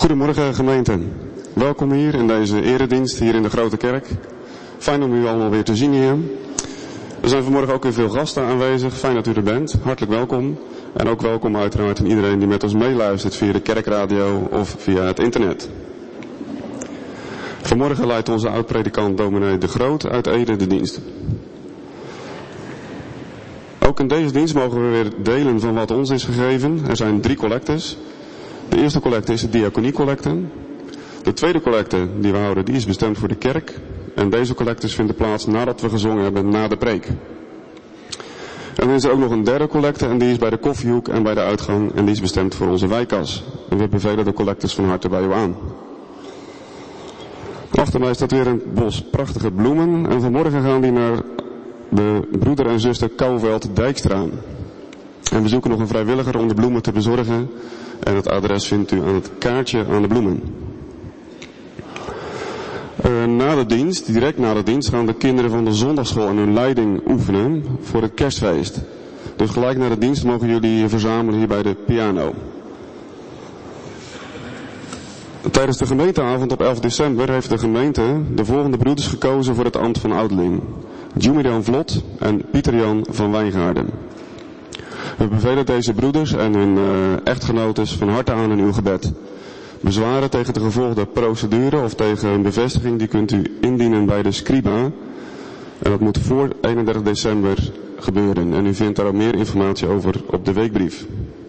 Goedemorgen gemeente. Welkom hier in deze eredienst hier in de Grote Kerk. Fijn om u allemaal weer te zien hier. Er zijn vanmorgen ook weer veel gasten aanwezig. Fijn dat u er bent. Hartelijk welkom. En ook welkom uiteraard aan iedereen die met ons meeluistert via de kerkradio of via het internet. Vanmorgen leidt onze oud-predikant dominee De Groot uit Ede de dienst. Ook in deze dienst mogen we weer delen van wat ons is gegeven. Er zijn 3 collectes. De eerste collecte is de diaconiecollecte. De tweede collecte die we houden, die is bestemd voor de kerk. En deze collectes vinden plaats nadat we gezongen hebben na de preek. En dan is er ook nog een derde collecte en die is bij de koffiehoek en bij de uitgang. En die is bestemd voor onze wijkkas. En we bevelen de collectes van harte bij u aan. Achter mij staat weer een bos prachtige bloemen. En vanmorgen gaan die naar de broeder en zuster Kouwveld Dijkstra. En we zoeken nog een vrijwilliger om de bloemen te bezorgen. En het adres vindt u aan het kaartje aan de bloemen. Na de dienst, direct na de dienst, gaan de kinderen van de zondagschool en hun leiding oefenen voor het kerstfeest. Dus gelijk na de dienst mogen jullie je verzamelen hier bij de piano. Tijdens de gemeenteavond op 11 december heeft de gemeente de volgende broeders gekozen voor het ambt van ouderling. Jumidan Vlot en Pieter-Jan van Wijngaarden. We bevelen deze broeders en hun echtgenotes van harte aan in uw gebed. Bezwaren tegen de gevolgde procedure of tegen een bevestiging, die kunt u indienen bij de Scriba. En dat moet voor 31 december gebeuren. En u vindt daar ook meer informatie over op de weekbrief.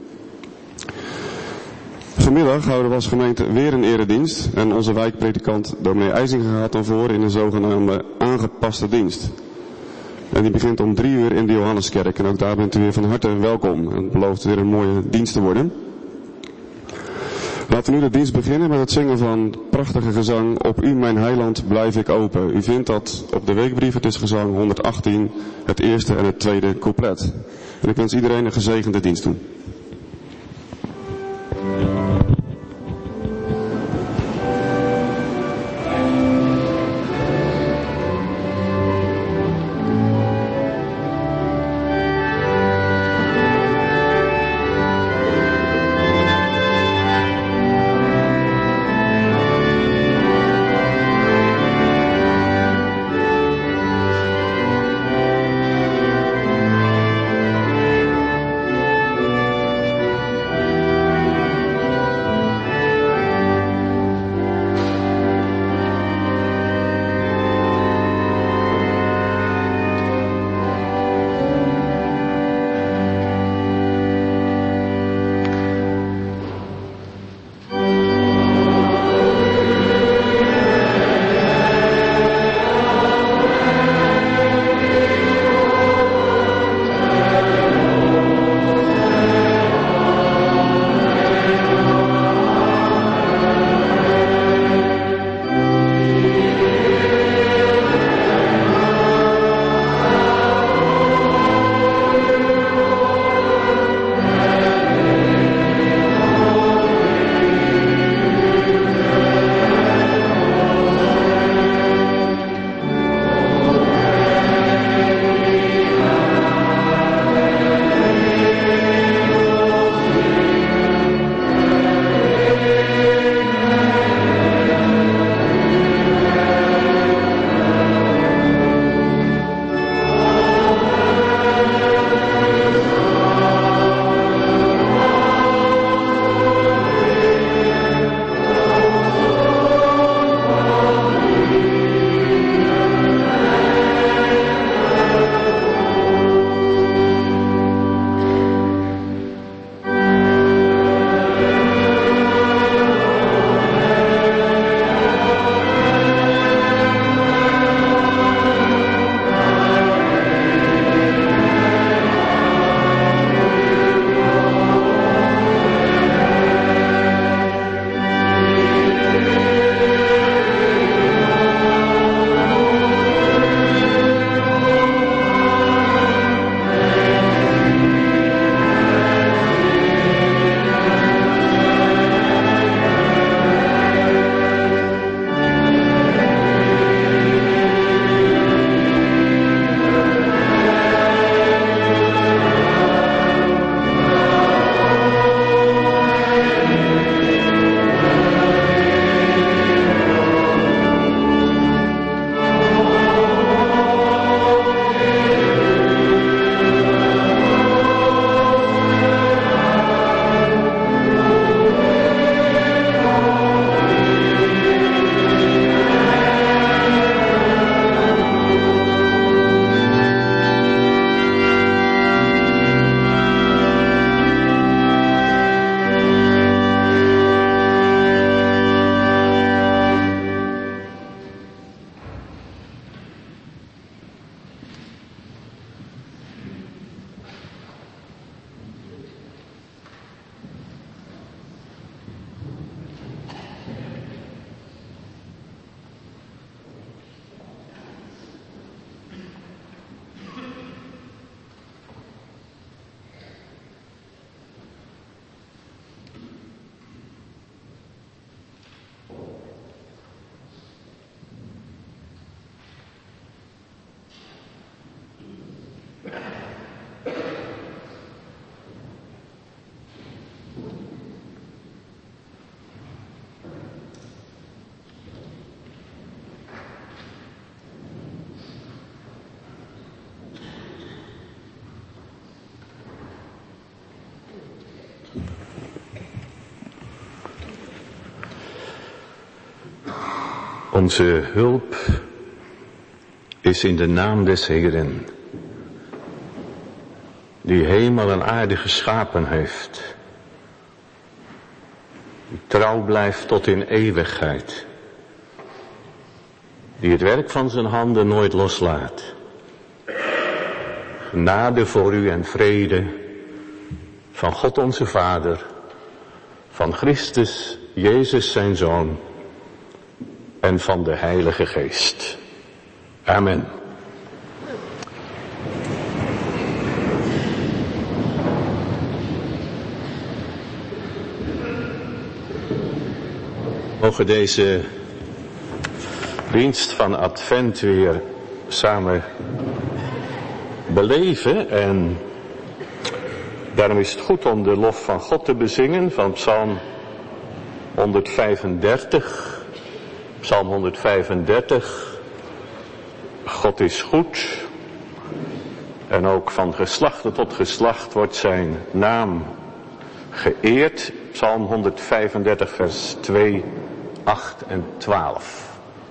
Vanmiddag houden we als gemeente weer een eredienst. En onze wijkpredikant dominee IJzinga gaat dan voor in een zogenaamde aangepaste dienst. En die begint om 3 uur in de Johanneskerk. En ook daar bent u weer van harte welkom. En het belooft weer een mooie dienst te worden. Laten we nu de dienst beginnen met het zingen van prachtige gezang. Op u mijn heiland blijf ik open. U vindt dat op de weekbrief. Het is gezang 118, het eerste en het tweede couplet. En ik wens iedereen een gezegende dienst toe. Onze hulp is in de naam des Heeren, die hemel en aarde geschapen heeft, die trouw blijft tot in eeuwigheid, die het werk van zijn handen nooit loslaat. Genade voor u en vrede van God onze Vader, van Christus Jezus zijn Zoon en van de Heilige Geest. Amen. We mogen deze dienst van Advent weer samen beleven en daarom is het goed om de lof van God te bezingen van Psalm 135. Psalm 135. God is goed. En ook van geslacht tot geslacht wordt zijn naam geëerd. Psalm 135 vers 2, 8 en 12.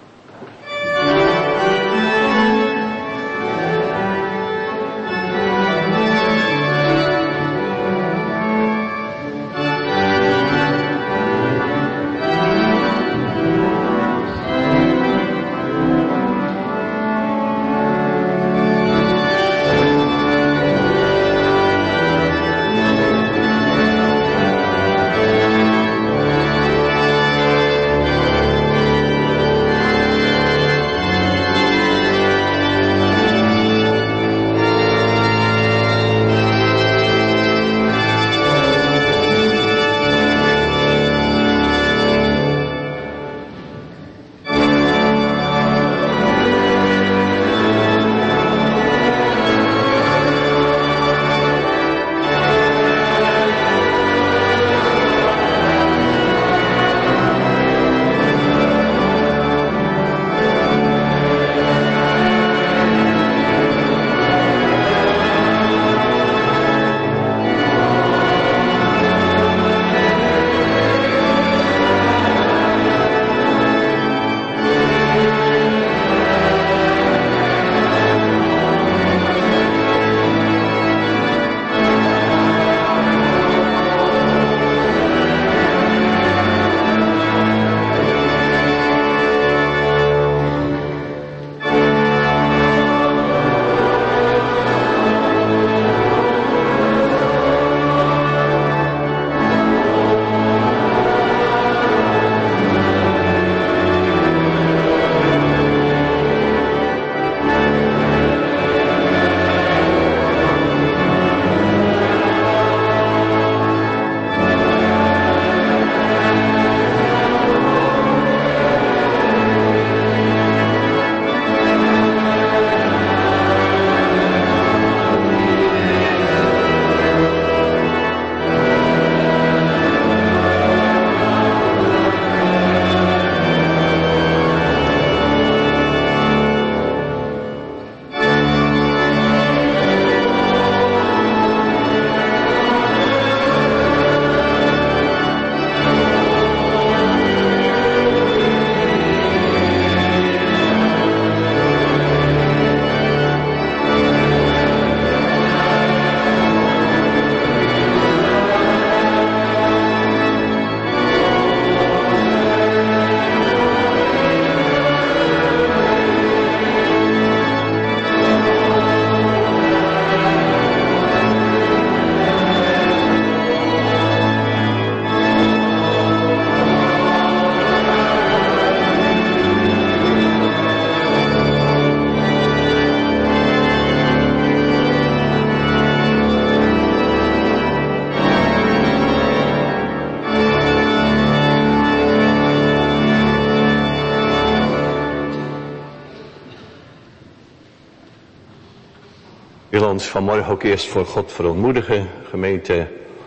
Ik wil ons vanmorgen ook eerst voor God verontmoedigen, gemeente,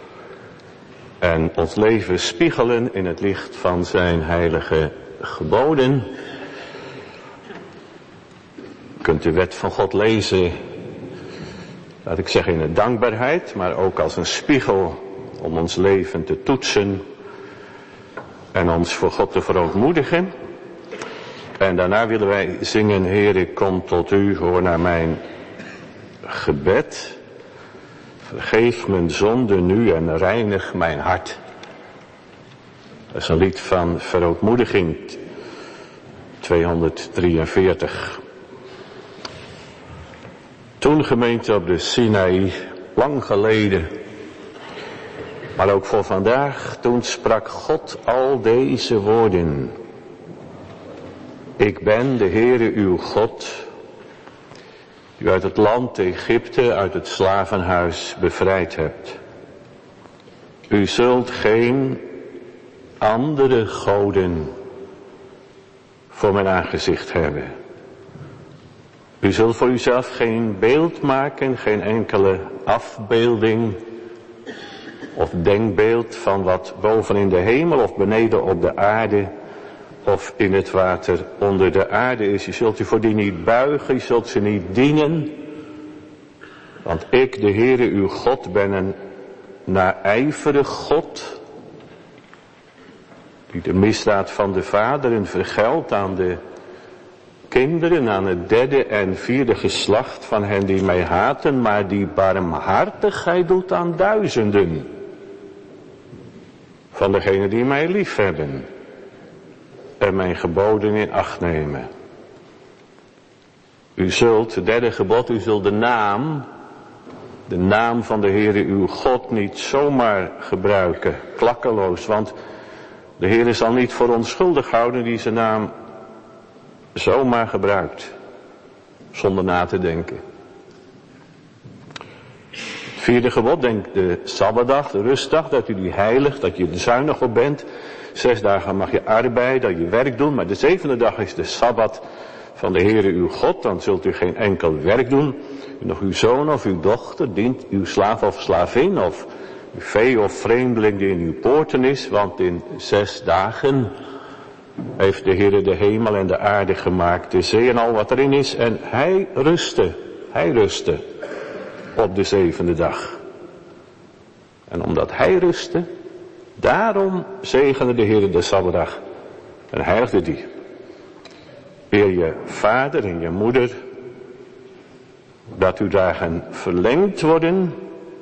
en ons leven spiegelen in het licht van zijn heilige geboden. Je kunt de wet van God lezen, laat ik zeggen in de dankbaarheid, maar ook als een spiegel om ons leven te toetsen en ons voor God te verontmoedigen. En daarna willen wij zingen, Heer, ik kom tot u, hoor naar mijn gebed. Vergeef mijn zonde nu en reinig mijn hart. Dat is een lied van verootmoediging, 243. Toen gemeente op de Sinaï, lang geleden, maar ook voor vandaag, toen sprak God al deze woorden. Ik ben de Heere uw God, die u uit het land Egypte, uit het slavenhuis bevrijd hebt. U zult geen andere goden voor mijn aangezicht hebben. U zult voor uzelf geen beeld maken, geen enkele afbeelding of denkbeeld van wat boven in de hemel of beneden op de aarde of in het water onder de aarde is. Je zult u voor die niet buigen, je zult ze niet dienen. Want ik, de Heere uw God, ben een naijverig God, die de misdaad van de vaderen vergeldt aan de kinderen, aan het derde en vierde geslacht van hen die mij haten, maar die barmhartigheid doet aan duizenden van degenen die mij lief hebben en mijn geboden in acht nemen. U zult, het derde gebod, u zult de naam van de Heere uw God niet zomaar gebruiken, klakkeloos, want de Heere zal niet voor onschuldig houden die zijn naam zomaar gebruikt, zonder na te denken. Het vierde gebod, denk de Sabbatdag, de rustdag, dat u die heiligt, dat je er zuinig op bent. 6 dagen mag je arbeiden, dat je werk doen, maar de 7e dag is de Sabbat van de Heere uw God, dan zult u geen enkel werk doen. Nog uw zoon of uw dochter dient uw slaaf of slavin, of uw vee of vreemdeling die in uw poorten is, want in 6 dagen heeft de Heere de hemel en de aarde gemaakt, de zee en al wat erin is, en hij rustte op de 7e dag. En omdat hij rustte, daarom zegende de Heere de Sabbatdag en heiligde die. Eer je vader en je moeder, dat uw dagen verlengd worden.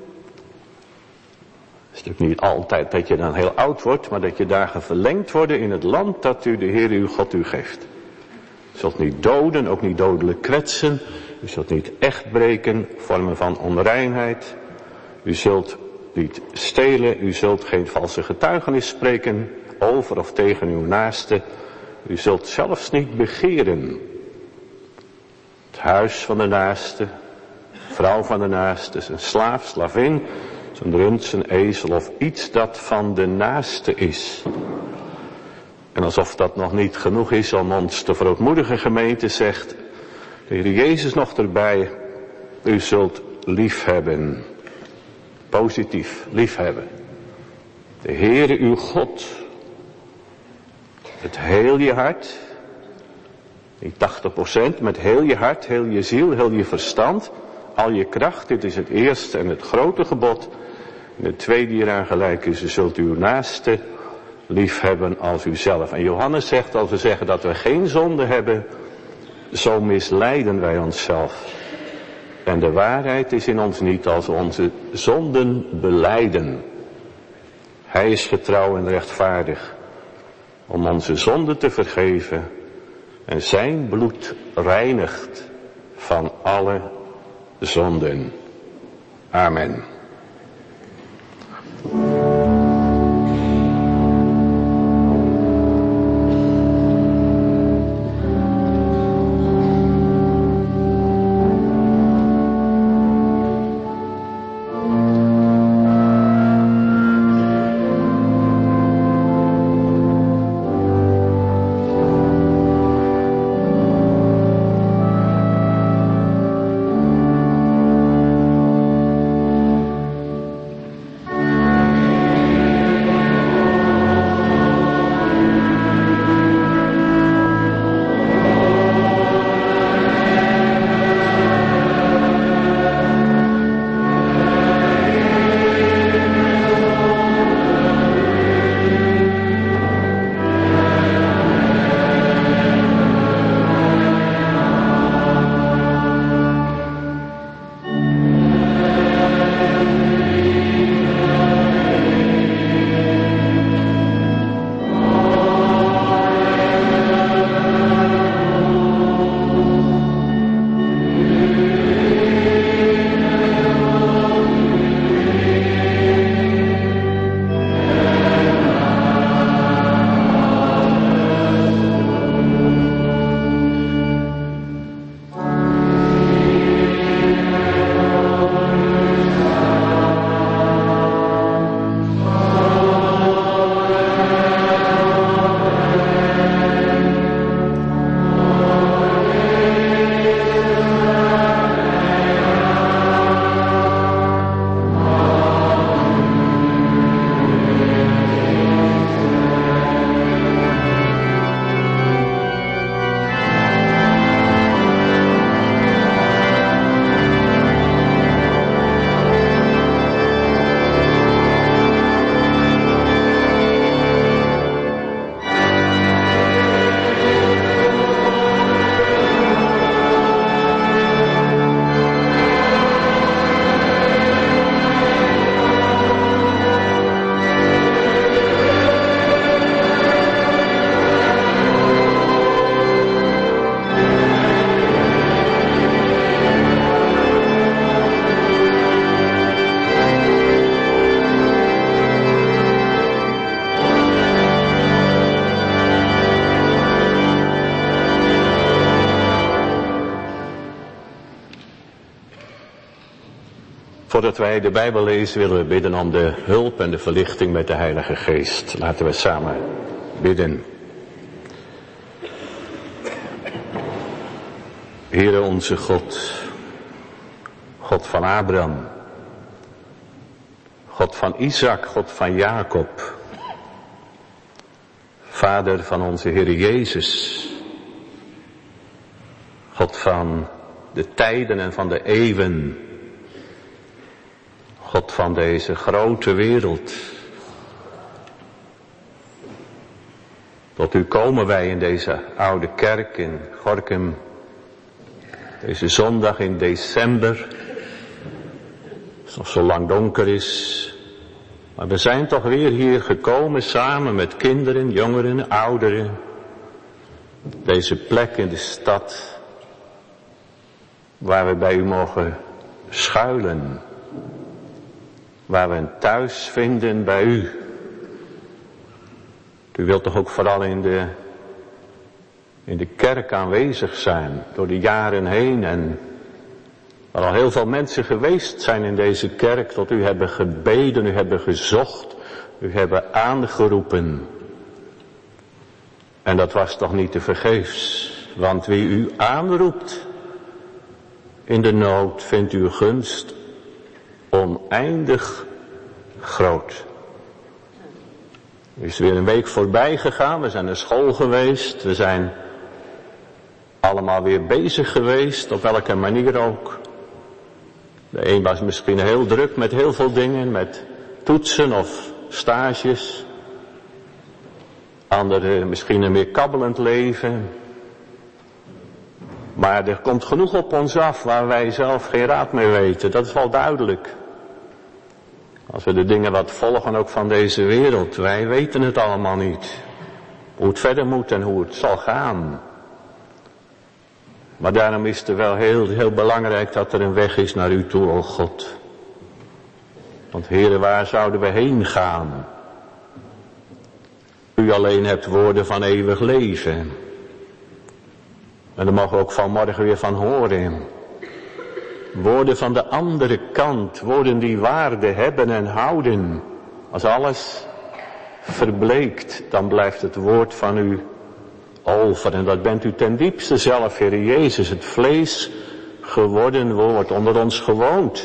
Het is natuurlijk niet altijd dat je dan heel oud wordt, maar dat je dagen verlengd worden in het land dat u de Heer uw God u geeft. U zult niet doden, ook niet dodelijk kwetsen. U zult niet echt breken, vormen van onreinheid. U zult niet stelen, u zult geen valse getuigenis spreken over of tegen uw naaste. U zult zelfs niet begeren het huis van de naaste, vrouw van de naaste, zijn slaaf, slavin, zijn rund, zijn ezel of iets dat van de naaste is. En alsof dat nog niet genoeg is om ons te verootmoedigen, gemeente, zegt de Heer Jezus nog erbij, u zult liefhebben. Positief, liefhebben. De Heere uw God. Met heel je hart. Niet 80%, met heel je hart, heel je ziel, heel je verstand. Al je kracht, dit is het eerste en het grote gebod. En het tweede hieraan gelijk is, u zult uw naaste liefhebben als uzelf. En Johannes zegt, als we zeggen dat we geen zonde hebben, zo misleiden wij onszelf. En de waarheid is in ons niet als we onze zonden belijden. Hij is getrouw en rechtvaardig om onze zonden te vergeven. En zijn bloed reinigt van alle zonden. Amen. Voordat wij de Bijbel lezen willen we bidden om de hulp en de verlichting met de Heilige Geest. Laten we samen bidden. Heere onze God, God van Abraham, God van Isaac, God van Jacob, Vader van onze Heer Jezus, God van de tijden en van de eeuwen, God van deze grote wereld. Tot u komen wij in deze oude kerk in Gorinchem, deze zondag in december, als het nog zo lang donker is. Maar we zijn toch weer hier gekomen samen met kinderen, jongeren, ouderen. Deze plek in de stad, waar we bij u mogen schuilen. Waar we een thuis vinden bij u. U wilt toch ook vooral in de kerk aanwezig zijn, door de jaren heen. En waar al heel veel mensen geweest zijn in deze kerk, tot u hebben gebeden, u hebben gezocht, u hebben aangeroepen. En dat was toch niet te vergeefs, want wie u aanroept in de nood, vindt uw gunst oneindig groot. Er is weer een week voorbij gegaan, we zijn naar school geweest, we zijn allemaal weer bezig geweest, op welke manier ook. De een was misschien heel druk met heel veel dingen, met toetsen of stages. Anderen misschien een meer kabbelend leven. Maar er komt genoeg op ons af waar wij zelf geen raad mee weten, dat is wel duidelijk. Als we de dingen wat volgen ook van deze wereld, wij weten het allemaal niet. Hoe het verder moet en hoe het zal gaan. Maar daarom is het wel heel belangrijk dat er een weg is naar u toe, o God. Want Heere, waar zouden we heen gaan? U alleen hebt woorden van eeuwig leven. En daar mogen we ook vanmorgen weer van horen. Woorden van de andere kant, woorden die waarde hebben en houden. Als alles verbleekt, dan blijft het woord van u over. En dat bent u ten diepste zelf, Heer Jezus, het vlees geworden woord, onder ons gewoond.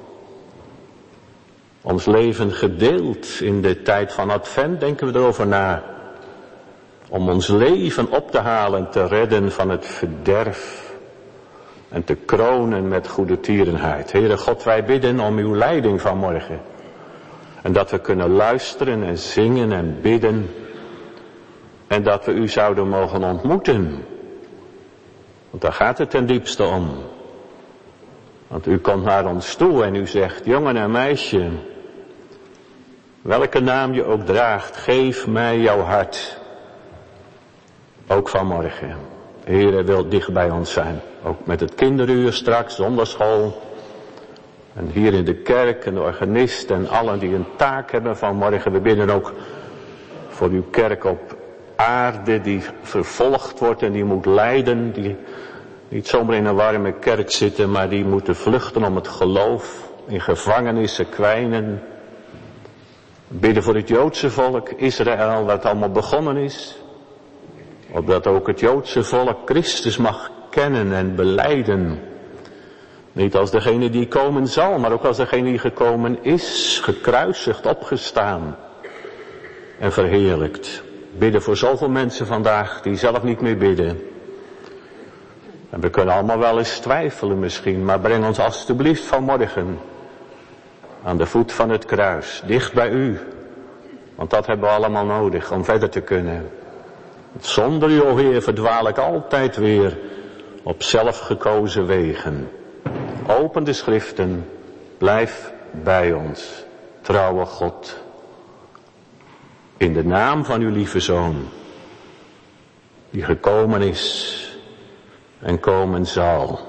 Ons leven gedeeld in de tijd van Advent, denken we erover na. Om ons leven op te halen en te redden van het verderf. En te kronen met goede tierenheid. Heere God, wij bidden om uw leiding vanmorgen. En dat we kunnen luisteren en zingen en bidden. En dat we u zouden mogen ontmoeten. Want daar gaat het ten diepste om. Want u komt naar ons toe en u zegt, jongen en meisje, welke naam je ook draagt, geef mij jouw hart. Ook vanmorgen. Heere wil dicht bij ons zijn. Ook met het kinderuur straks, zondagschool. En hier in de kerk en de organist en allen die een taak hebben vanmorgen. We bidden ook voor uw kerk op aarde die vervolgd wordt en die moet lijden. Die niet zomaar in een warme kerk zitten, maar die moeten vluchten om het geloof. In gevangenissen kwijnen. Bidden voor het Joodse volk, Israël, waar het allemaal begonnen is. Opdat ook het Joodse volk Christus mag kennen en belijden. Niet als degene die komen zal, maar ook als degene die gekomen is, gekruisigd, opgestaan en verheerlijkt. Bidden voor zoveel mensen vandaag die zelf niet meer bidden. En we kunnen allemaal wel eens twijfelen misschien, maar breng ons alstublieft vanmorgen aan de voet van het kruis, dicht bij u. Want dat hebben we allemaal nodig om verder te kunnen. Zonder u, o Heer, verdwaal ik altijd weer op zelfgekozen wegen. Open de schriften, blijf bij ons, trouwe God. In de naam van uw lieve Zoon, die gekomen is en komen zal.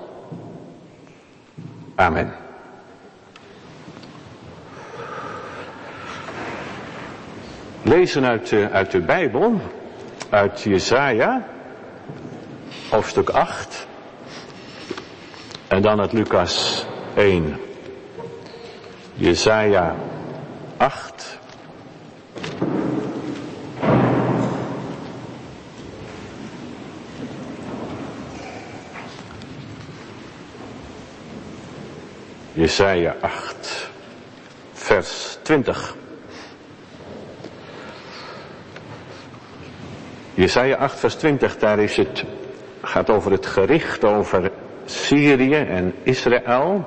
Amen. Lezen uit de Bijbel, uit Jesaja, hoofdstuk 8, en dan uit Lucas 1. Jesaja 8. Jesaja 8, vers 20. Jesaja 8, vers 20, daar gaat over het gericht over Syrië en Israël.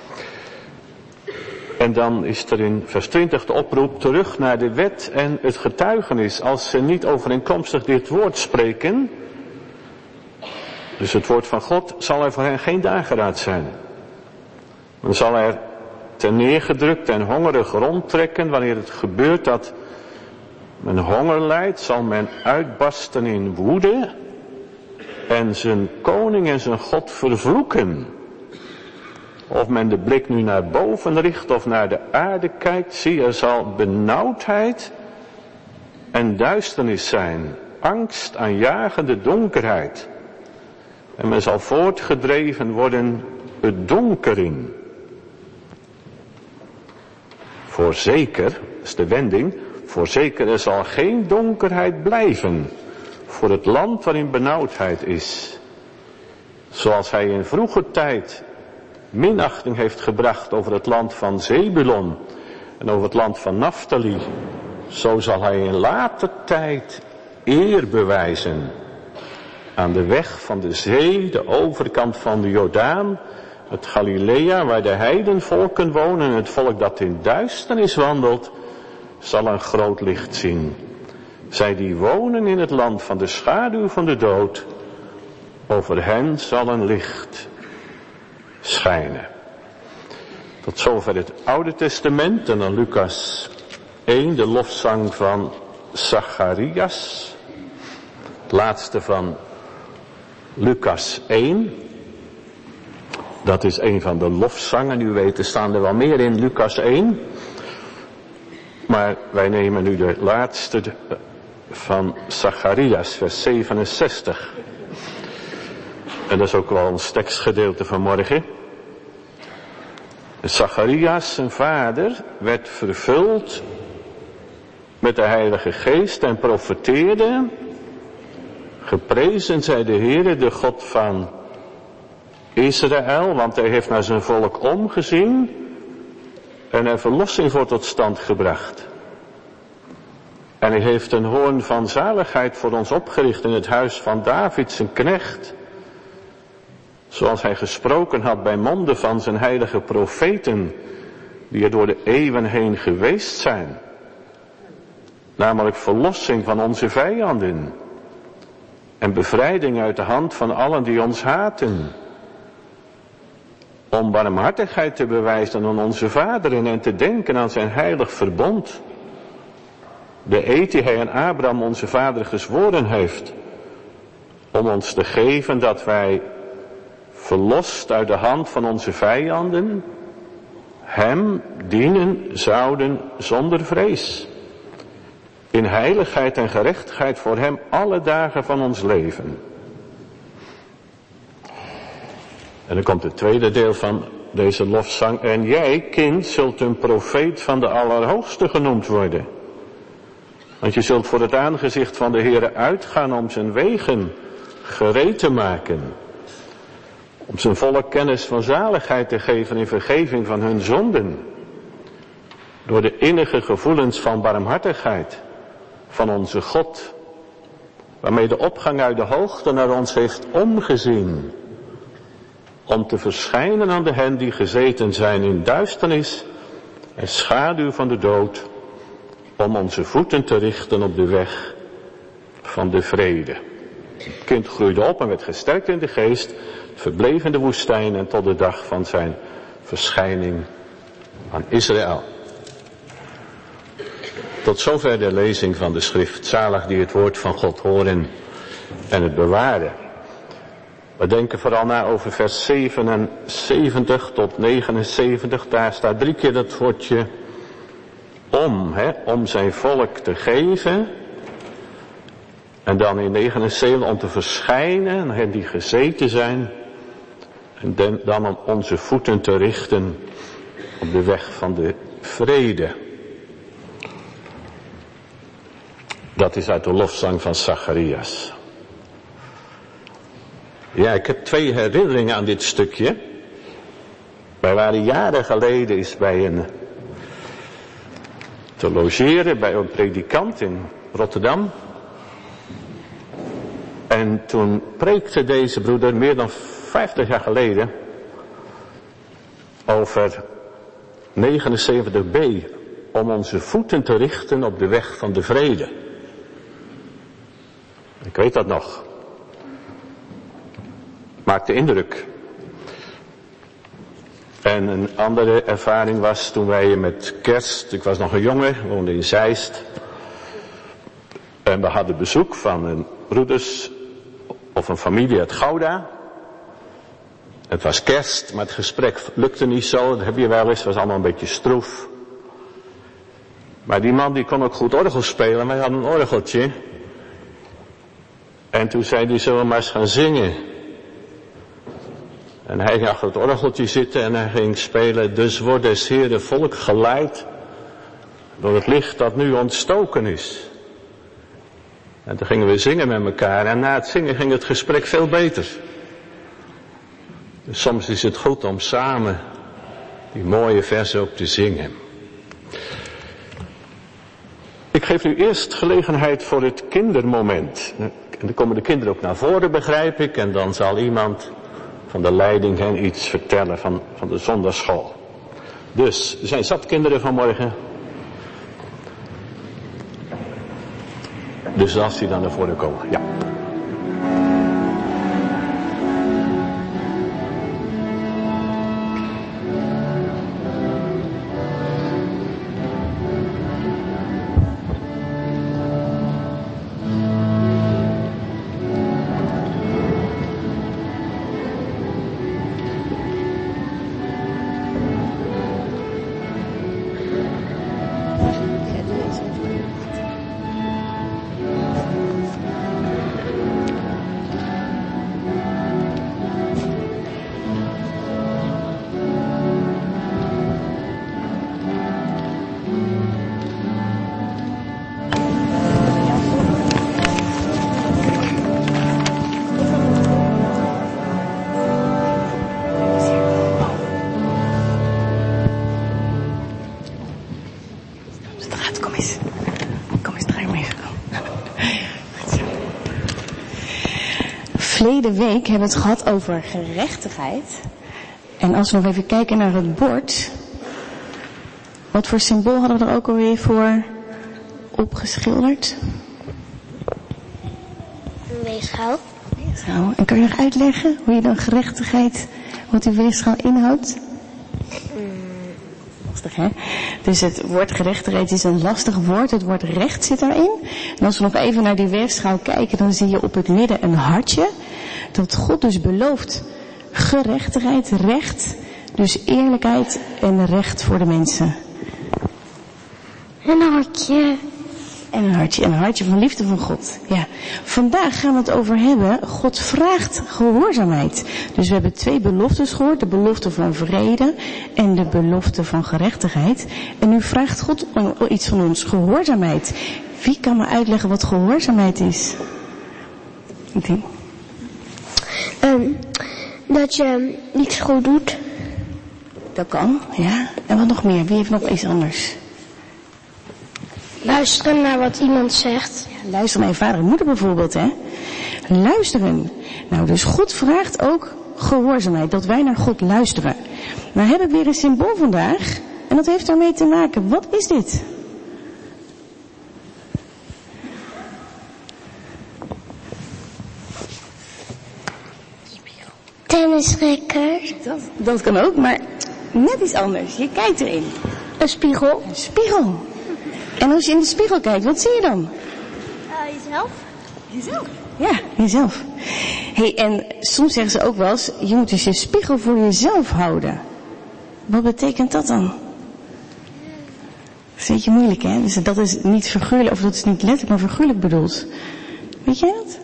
En dan is er in vers 20 de oproep terug naar de wet en het getuigenis. Als ze niet overeenkomstig dit woord spreken, dus het woord van God, zal er voor hen geen dageraad zijn. Dan zal er ten neergedrukt en hongerig rondtrekken. Wanneer het gebeurt dat men honger lijdt, zal men uitbarsten in woede en zijn koning en zijn God vervloeken. Of men de blik nu naar boven richt of naar de aarde kijkt, zie, er zal benauwdheid en duisternis zijn, angst, aanjagende donkerheid. En men zal voortgedreven worden het donker in. Voorzeker, dat is de wending, voorzeker er zal geen donkerheid blijven voor het land waarin benauwdheid is. Zoals hij in vroege tijd minachting heeft gebracht over het land van Zebulon en over het land van Naphtali, zo zal hij in later tijd eer bewijzen aan de weg van de zee, de overkant van de Jordaan, het Galilea, waar de heidenvolken wonen en het volk dat in duisternis wandelt, zal een groot licht zien. Zij die wonen in het land van de schaduw van de dood, over hen zal een licht schijnen. Tot zover het Oude Testament en dan Lucas 1, de lofzang van Zacharias. Het laatste van Lucas 1. Dat is een van de lofzangen. U weet, er staan er wel meer in Lucas 1. Maar wij nemen nu de laatste van Zacharias, vers 67. En dat is ook wel ons tekstgedeelte van morgen. Zacharias, zijn vader, werd vervuld met de Heilige Geest en profeteerde. Geprezen zij de Heere, de God van Israël, want hij heeft naar zijn volk omgezien en er verlossing voor tot stand gebracht. En hij heeft een hoorn van zaligheid voor ons opgericht in het huis van David, zijn knecht, zoals hij gesproken had bij monden van zijn heilige profeten, die er door de eeuwen heen geweest zijn. Namelijk verlossing van onze vijanden en bevrijding uit de hand van allen die ons haten. Om barmhartigheid te bewijzen aan onze vaderen en te denken aan zijn heilig verbond. De eed die hij aan Abraham onze vader gezworen heeft. Om ons te geven dat wij verlost uit de hand van onze vijanden hem dienen zouden zonder vrees. In heiligheid en gerechtigheid voor hem alle dagen van ons leven. En dan komt het tweede deel van deze lofzang. En jij, kind, zult een profeet van de Allerhoogste genoemd worden. Want je zult voor het aangezicht van de Heere uitgaan om zijn wegen gereed te maken. Om zijn volk kennis van zaligheid te geven in vergeving van hun zonden. Door de innige gevoelens van barmhartigheid van onze God. Waarmee de opgang uit de hoogte naar ons heeft omgezien. Om te verschijnen aan de hen die gezeten zijn in duisternis en schaduw van de dood. Om onze voeten te richten op de weg van de vrede. Het kind groeide op en werd gesterkt in de geest, verbleef in de woestijn en tot de dag van zijn verschijning aan Israël. Tot zover de lezing van de schrift. Zalig die het woord van God horen en het bewaren. We denken vooral na over vers 77 tot 79. Daar staat 3 keer dat woordje om zijn volk te geven. En dan in 79 om te verschijnen aan hen die gezeten zijn. En dan om onze voeten te richten op de weg van de vrede. Dat is uit de lofzang van Zacharias. Ja, ik heb 2 herinneringen aan dit stukje. Wij waren jaren geleden eens te logeren bij een predikant in Rotterdam. En toen preekte deze broeder meer dan 50 jaar geleden over 79b, om onze voeten te richten op de weg van de vrede. Ik weet dat nog. Maakte indruk. En een andere ervaring was toen wij met kerst, ik was nog een jongen, woonde in Zeist. En we hadden bezoek van een broeders of een familie uit Gouda. Het was kerst, maar het gesprek lukte niet zo, dat heb je wel eens, het was allemaal een beetje stroef. Maar die man die kon ook goed orgel spelen, maar hij had een orgeltje. En toen zei hij, zullen we maar eens gaan zingen. En hij ging achter het orgeltje zitten en hij ging spelen. Dus wordt des Heeren volk geleid door het licht dat nu ontstoken is. En toen gingen we zingen met elkaar en na het zingen ging het gesprek veel beter. Dus soms is het goed om samen die mooie versen ook te zingen. Ik geef u eerst gelegenheid voor het kindermoment. En dan komen de kinderen ook naar voren, begrijp ik. En dan zal iemand van de leiding hen iets vertellen van de zondagschool. Dus, er zijn zat kinderen vanmorgen. Dus als die dan naar voren komen, ja. Verleden week hebben we het gehad over gerechtigheid. En als we nog even kijken naar het bord. Wat voor symbool hadden we er ook alweer voor opgeschilderd? Een weegschaal. Weegschaal. En kan je nog uitleggen hoe je dan gerechtigheid, wat die weegschaal inhoudt? Lastig, hè? Dus het woord gerechtigheid is een lastig woord. Het woord recht zit daarin. En als we nog even naar die weegschaal kijken, dan zie je op het midden een hartje. Dat God dus belooft gerechtigheid, recht, dus eerlijkheid en recht voor de mensen. Een hartje. En een hartje van liefde van God. Ja. Vandaag gaan we het over hebben, God vraagt gehoorzaamheid. Dus we hebben 2 beloftes gehoord, de belofte van vrede en de belofte van gerechtigheid. En nu vraagt God iets van ons, gehoorzaamheid. Wie kan me uitleggen wat gehoorzaamheid is? Dat je niets goed doet. Dat kan, ja. En wat nog meer? Wie heeft nog iets anders? Luisteren naar wat iemand zegt. Ja, luisteren naar je vader en moeder bijvoorbeeld, hè. Luisteren. Nou, dus God vraagt ook gehoorzaamheid, dat wij naar God luisteren. Nou heb ik weer een symbool vandaag. En dat heeft daarmee te maken. Wat is dit? Tennisracket. Dat kan ook, maar net iets anders. Je kijkt erin. Een spiegel. Een spiegel. En als je in de spiegel kijkt, wat zie je dan? Jezelf. Jezelf? Ja, jezelf. Hey, en soms zeggen ze ook wel eens, je moet dus je spiegel voor jezelf houden. Wat betekent dat dan? Dat is een beetje moeilijk, hè? Dus dat is niet figuurlijk, of dat is niet letterlijk, maar figuurlijk bedoeld. Weet jij dat?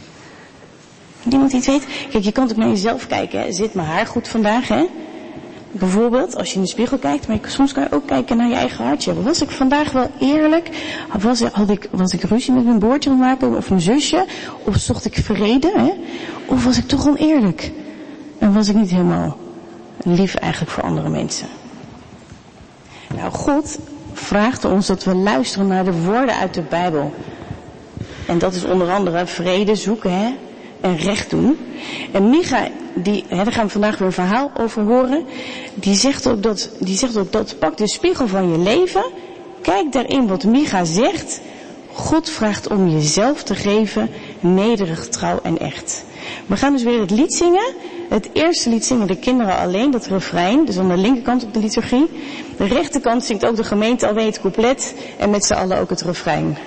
Niemand die het weet? Kijk, je kan ook naar jezelf kijken, hè? Zit mijn haar goed vandaag, hè? Bijvoorbeeld als je in de spiegel kijkt, maar soms kan je ook kijken naar je eigen hartje. Was ik vandaag wel eerlijk? Was ik ruzie met mijn broertje aan het maken of mijn zusje? Of zocht ik vrede? Hè? Of was ik toch oneerlijk? En was ik niet helemaal lief eigenlijk voor andere mensen? Nou, God vraagt ons dat we luisteren naar de woorden uit de Bijbel. En dat is onder andere vrede zoeken, hè? En recht doen. En Micha, daar gaan we vandaag weer een verhaal over horen. Die zegt ook dat pak de spiegel van je leven. Kijk daarin wat Micha zegt. God vraagt om jezelf te geven, nederig, trouw en echt. We gaan dus weer het lied zingen. Het eerste lied zingen de kinderen alleen, dat refrein. Dus aan de linkerkant op de liturgie. De rechterkant zingt ook de gemeente alweer het couplet. En met z'n allen ook het refrein.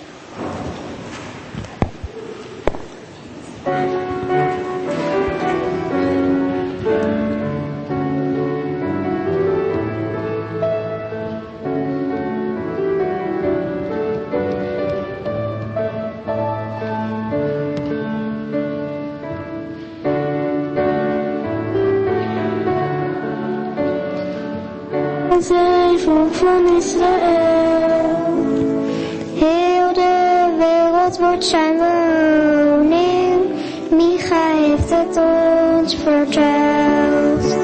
Zij volk van Israël, heel de wereld wordt zijn woning. Micha heeft het ons verteld.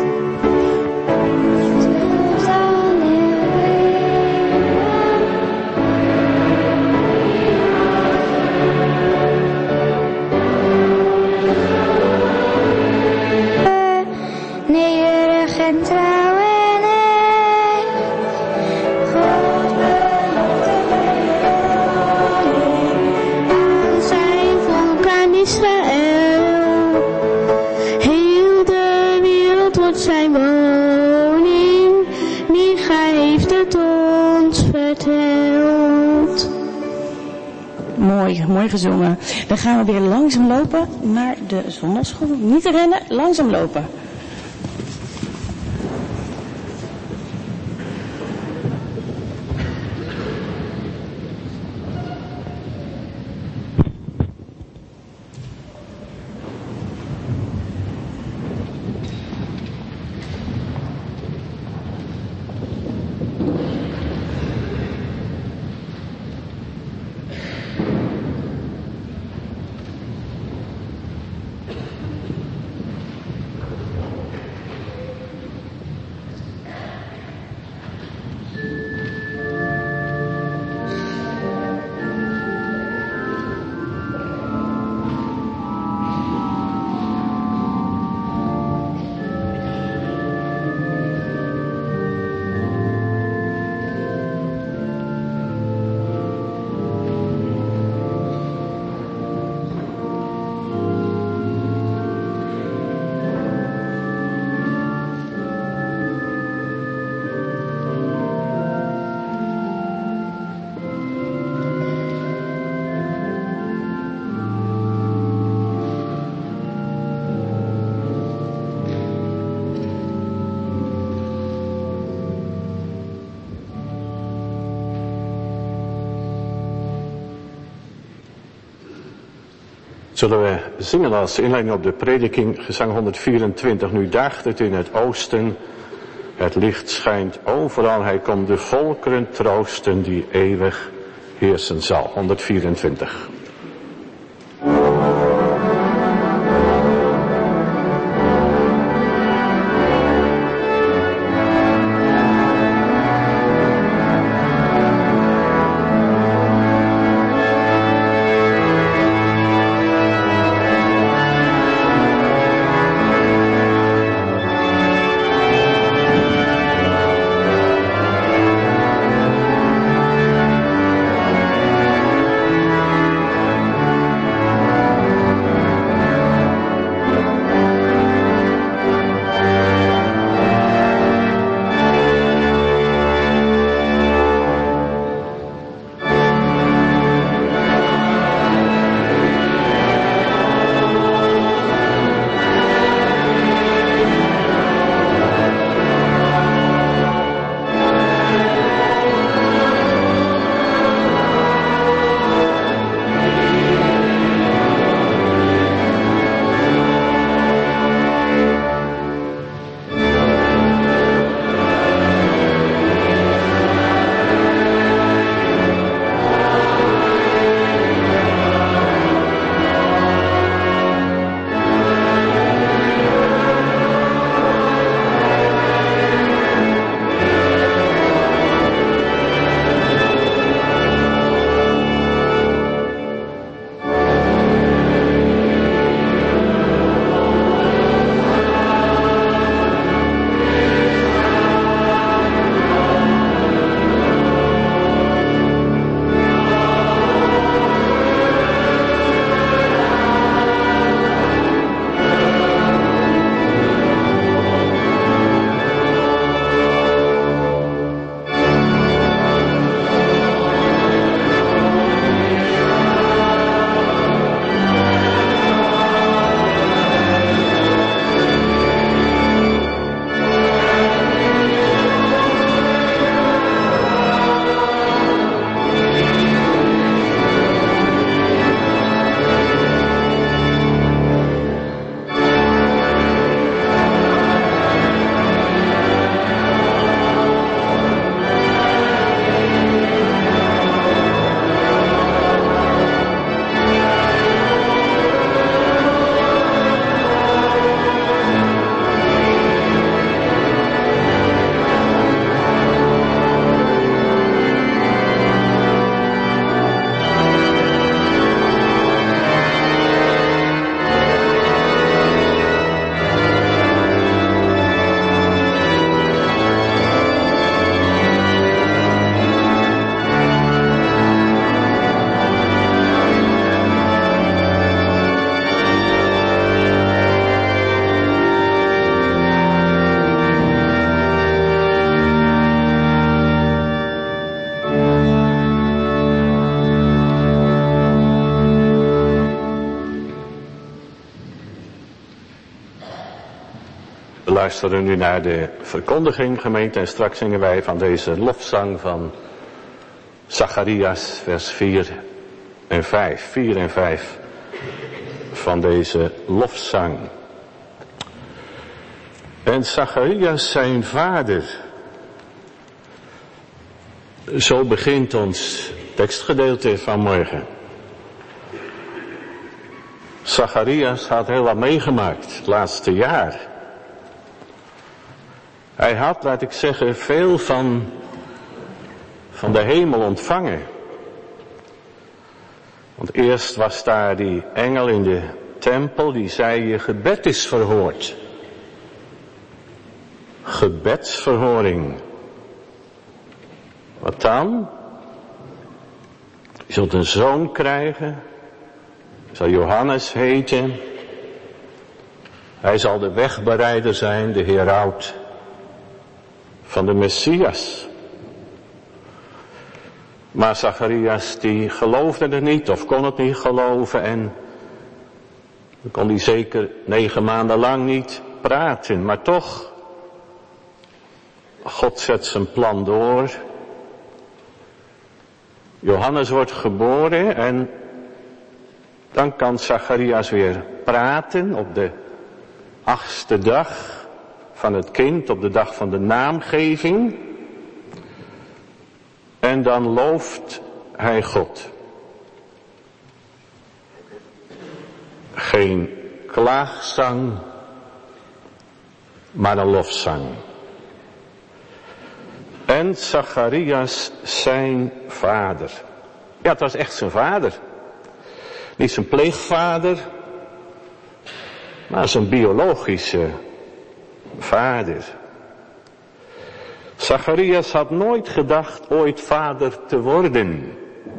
Nederig en trouw. Zijn woning, Micha heeft het ons verteld. Mooi gezongen. Dan gaan we weer langzaam lopen naar de zondagschool. Niet rennen, langzaam lopen. Zullen we zingen als inleiding op de prediking, gezang 124. Nu daagt het in het oosten, het licht schijnt overal, hij komt de volkeren troosten die eeuwig heersen zal. 124. We luisteren nu naar de verkondiging, gemeente, en straks zingen wij van deze lofzang van Zacharias, vers 4 en 5. 4 en 5 van deze lofzang. En Zacharias zijn vader. Zo begint ons tekstgedeelte van morgen. Zacharias had heel wat meegemaakt het laatste jaar. Hij had, laat ik zeggen, veel van de hemel ontvangen. Want eerst was daar die engel in de tempel die zei: je gebed is verhoord. Gebedsverhoring. Wat dan? Je zult een zoon krijgen. Zal Johannes heten. Hij zal de wegbereider zijn, de heraut van de Messias. Maar Zacharias die geloofde het niet of kon het niet geloven en dan kon hij zeker 9 maanden lang niet praten. Maar toch, God zet zijn plan door. Johannes wordt geboren en dan kan Zacharias weer praten op de 8e dag van het kind, op de dag van de naamgeving. En dan looft hij God. Geen klaagzang, maar een lofzang. En Zacharias zijn vader. Ja, het was echt zijn vader. Niet zijn pleegvader, maar zijn biologische vader. Zacharias had nooit gedacht ooit vader te worden.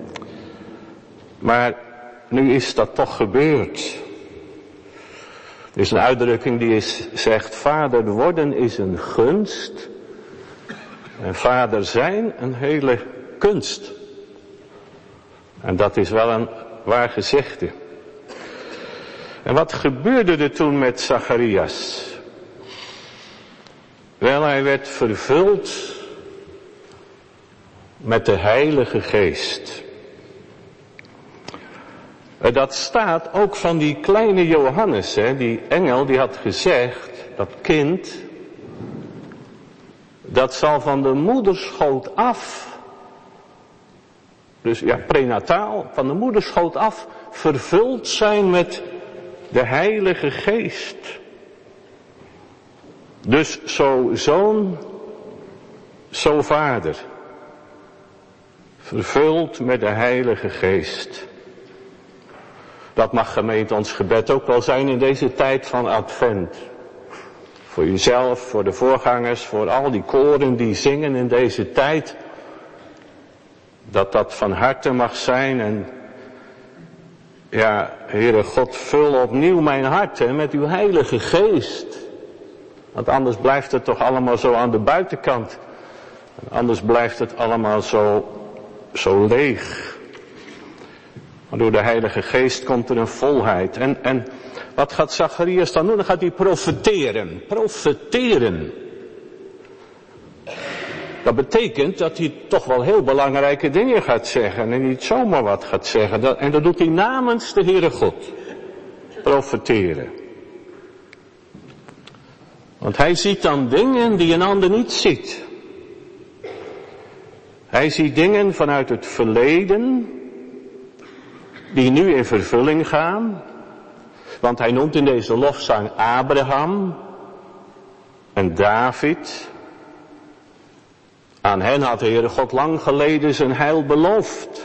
Maar nu is dat toch gebeurd. Er is een uitdrukking die zegt: vader worden is een gunst. En vader zijn een hele kunst. En dat is wel een waar gezegde. En wat gebeurde er toen met Zacharias? Wel, hij werd vervuld met de Heilige Geest. Dat staat ook van die kleine Johannes, hè? Die engel die had gezegd, dat kind, dat zal van de moederschoot af, dus ja, prenataal, van de moederschoot af, vervuld zijn met de Heilige Geest. Dus zo zoon, zo vader. Vervuld met de Heilige Geest. Dat mag, gemeente, ons gebed ook wel zijn in deze tijd van Advent. Voor jezelf, voor de voorgangers, voor al die koren die zingen in deze tijd. Dat van harte mag zijn. En ja, Heere God, vul opnieuw mijn hart, hè, met uw Heilige Geest. Want anders blijft het toch allemaal zo aan de buitenkant. Anders blijft het allemaal zo leeg. Maar door de Heilige Geest komt er een volheid. En wat gaat Zacharias dan doen? Dan gaat hij profeteren. Profeteren. Dat betekent dat hij toch wel heel belangrijke dingen gaat zeggen. En niet zomaar wat gaat zeggen. En dat doet hij namens de Heere God. Profeteren. Want hij ziet dan dingen die een ander niet ziet. Hij ziet dingen vanuit het verleden, die nu in vervulling gaan. Want hij noemt in deze lofzang Abraham en David. Aan hen had de Heere God lang geleden zijn heil beloofd.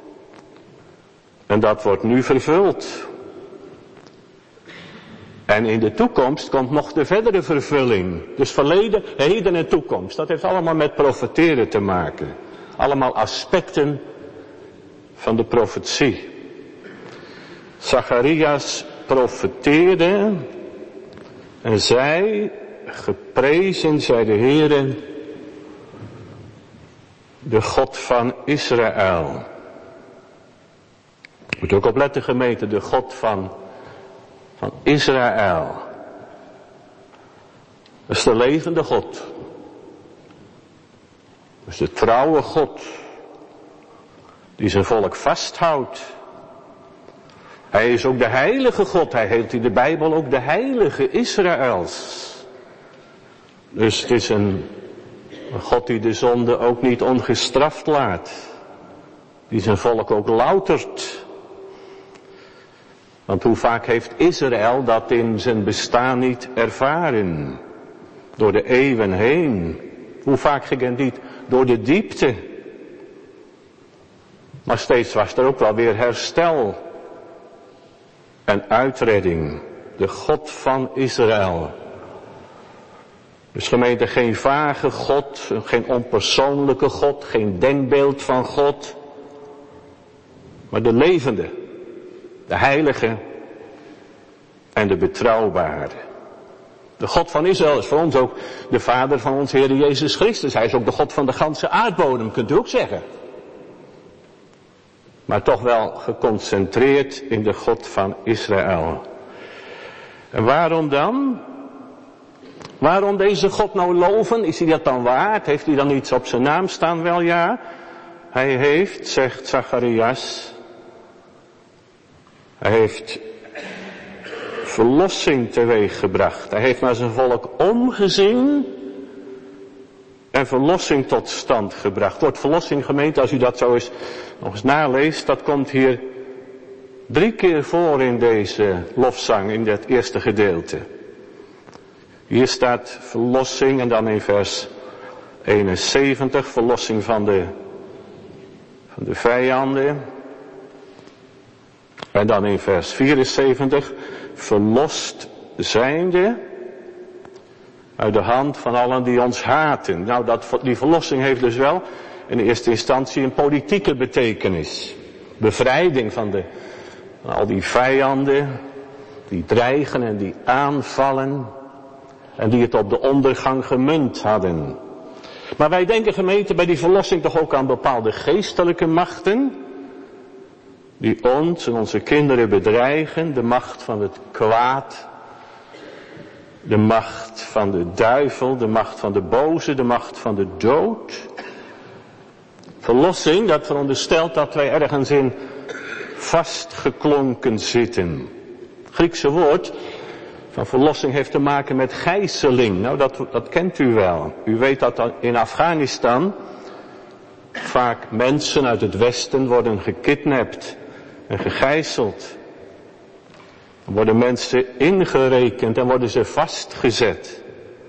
En dat wordt nu vervuld. En in de toekomst komt nog de verdere vervulling. Dus verleden, heden en toekomst. Dat heeft allemaal met profeteren te maken. Allemaal aspecten van de profetie. Zacharias profeteerde en zei: geprezen zij de Heere, de God van Israël. Moet ook opletten, gemeente, de God van Israël. Dat is de levende God. Dat is de trouwe God. Die zijn volk vasthoudt. Hij is ook de heilige God. Hij heet in de Bijbel ook de heilige Israëls. Dus het is een God die de zonde ook niet ongestraft laat. Die zijn volk ook loutert. Want hoe vaak heeft Israël dat in zijn bestaan niet ervaren? Door de eeuwen heen. Hoe vaak ging het niet door de diepte? Maar steeds was er ook wel weer herstel. En uitredding. De God van Israël. Dus gemeente, geen vage God, geen onpersoonlijke God, geen denkbeeld van God. Maar de levende, de heilige en de betrouwbare. De God van Israël is voor ons ook de Vader van ons Heer Jezus Christus. Hij is ook de God van de ganse aardbodem, kunt u ook zeggen. Maar toch wel geconcentreerd in de God van Israël. En waarom dan? Waarom deze God nou loven? Is hij dat dan waard? Heeft hij dan iets op zijn naam staan? Wel ja. Hij heeft, zegt Zacharias, hij heeft verlossing teweeggebracht. Hij heeft naar zijn volk omgezien en verlossing tot stand gebracht. Het woord verlossing, gemeente, als u dat zo eens nog eens naleest, dat komt hier 3 keer voor in deze lofzang, in dat eerste gedeelte. Hier staat verlossing en dan in vers 71, verlossing van de vijanden. En dan in vers 74, verlost zijnde uit de hand van allen die ons haten. Nou, die verlossing heeft dus wel in eerste instantie een politieke betekenis. Bevrijding van al die vijanden, die dreigen en die aanvallen. En die het op de ondergang gemunt hadden. Maar wij denken, gemeente, bij die verlossing toch ook aan bepaalde geestelijke machten. Die ons en onze kinderen bedreigen. De macht van het kwaad. De macht van de duivel. De macht van de boze. De macht van de dood. Verlossing, dat veronderstelt dat wij ergens in vastgeklonken zitten. Het Griekse woord van verlossing heeft te maken met gijzeling. Nou, dat kent u wel. U weet dat in Afghanistan vaak mensen uit het Westen worden gekidnapt en gegijzeld. Dan worden mensen ingerekend en worden ze vastgezet.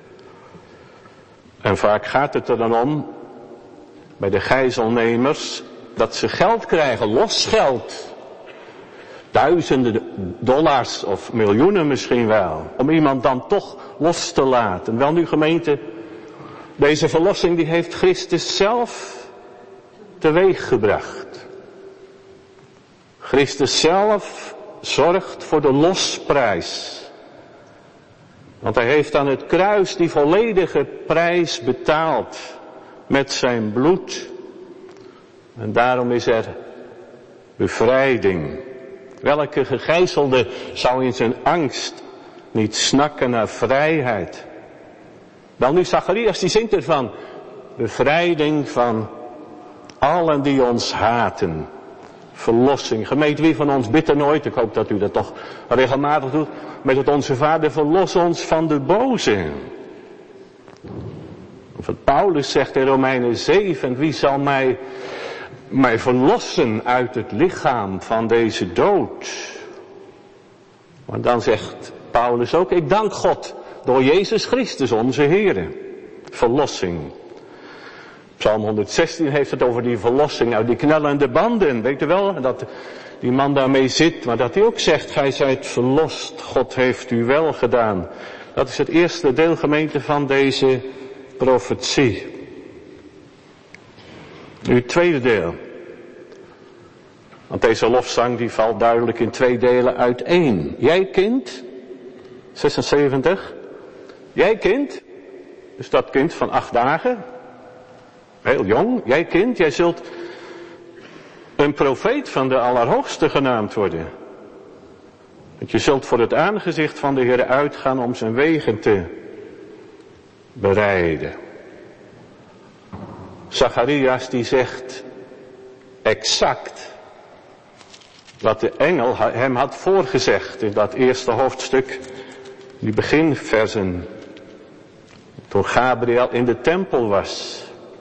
En vaak gaat het er dan om, bij de gijzelnemers, dat ze geld krijgen, los geld. Duizenden dollars of miljoenen misschien wel. Om iemand dan toch los te laten. Wel nu gemeente, deze verlossing die heeft Christus zelf teweeggebracht. Christus zelf zorgt voor de losprijs. Want hij heeft aan het kruis die volledige prijs betaald met zijn bloed. En daarom is er bevrijding. Welke gegijzelde zou in zijn angst niet snakken naar vrijheid? Wel nu, Zacharias die zingt ervan. Bevrijding van allen die ons haten. Verlossing. Gemeente, wie van ons bidt er nooit? Ik hoop dat u dat toch regelmatig doet. Met het Onze Vader, verlos ons van de boze. Wat Paulus zegt in Romeinen 7. Wie zal mij verlossen uit het lichaam van deze dood? Maar dan zegt Paulus ook, ik dank God door Jezus Christus onze Heere. Verlossing. Psalm 116 heeft het over die verlossing uit die knellende banden. Weet u wel, dat die man daarmee zit, maar dat hij ook zegt, gij zijt verlost, God heeft u wel gedaan. Dat is het eerste deel, gemeente, van deze profetie. Nu het tweede deel. Want deze lofzang die valt duidelijk in 2 delen uiteen. Jij kind, 76. Jij kind, dus dat kind van 8 dagen. Heel jong, jij kind, jij zult een profeet van de Allerhoogste genaamd worden. Want je zult voor het aangezicht van de Heer uitgaan om zijn wegen te bereiden. Zacharias die zegt exact wat de engel hem had voorgezegd in dat eerste hoofdstuk, die beginversen, toen Gabriel in de tempel was.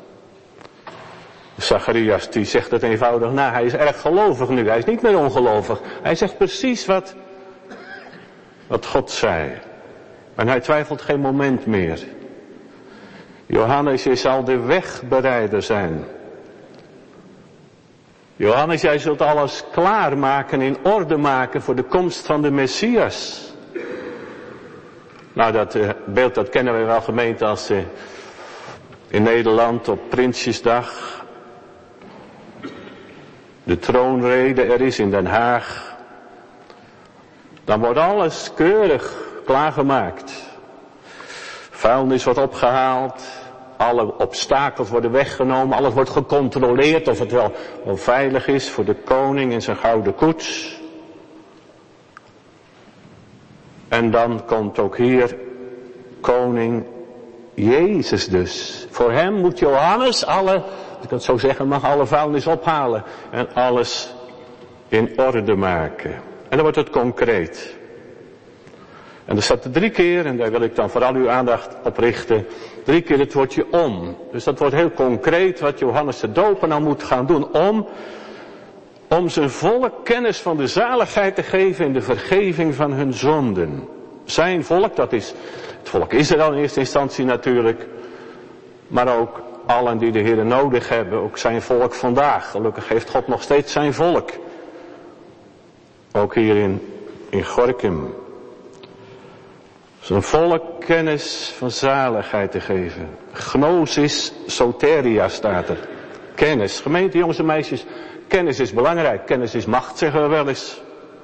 Zacharias die zegt het eenvoudig na, hij is erg gelovig nu, hij is niet meer ongelovig. Hij zegt precies wat God zei. En hij twijfelt geen moment meer. Johannes, je zal de wegbereider zijn. Johannes, jij zult alles klaarmaken, in orde maken voor de komst van de Messias. Nou, dat beeld dat kennen we wel, gemeente, als in Nederland op Prinsjesdag de troonrede er is in Den Haag. Dan wordt alles keurig klaargemaakt. Vuilnis wordt opgehaald. Alle obstakels worden weggenomen. Alles wordt gecontroleerd of het wel veilig is voor de koning in zijn gouden koets. En dan komt ook hier koning Jezus dus. Voor hem moet Johannes als ik dat zo zeggen mag, alle vuilnis ophalen. En alles in orde maken. En dan wordt het concreet. En er staat er 3 keer, en daar wil ik dan vooral uw aandacht op richten, 3 keer het woordje om. Dus dat wordt heel concreet wat Johannes de Doper nou moet gaan doen. Om zijn volk kennis van de zaligheid te geven in de vergeving van hun zonden. Zijn volk, dat is het volk Israël in eerste instantie natuurlijk. Maar ook allen die de Heer nodig hebben, ook zijn volk vandaag. Gelukkig heeft God nog steeds zijn volk. Ook hier in Gorinchem. Zijn volk kennis van zaligheid te geven. Gnosis soteria staat er. Kennis. Gemeente, jongens en meisjes, kennis is belangrijk. Kennis is macht, zeggen we wel eens.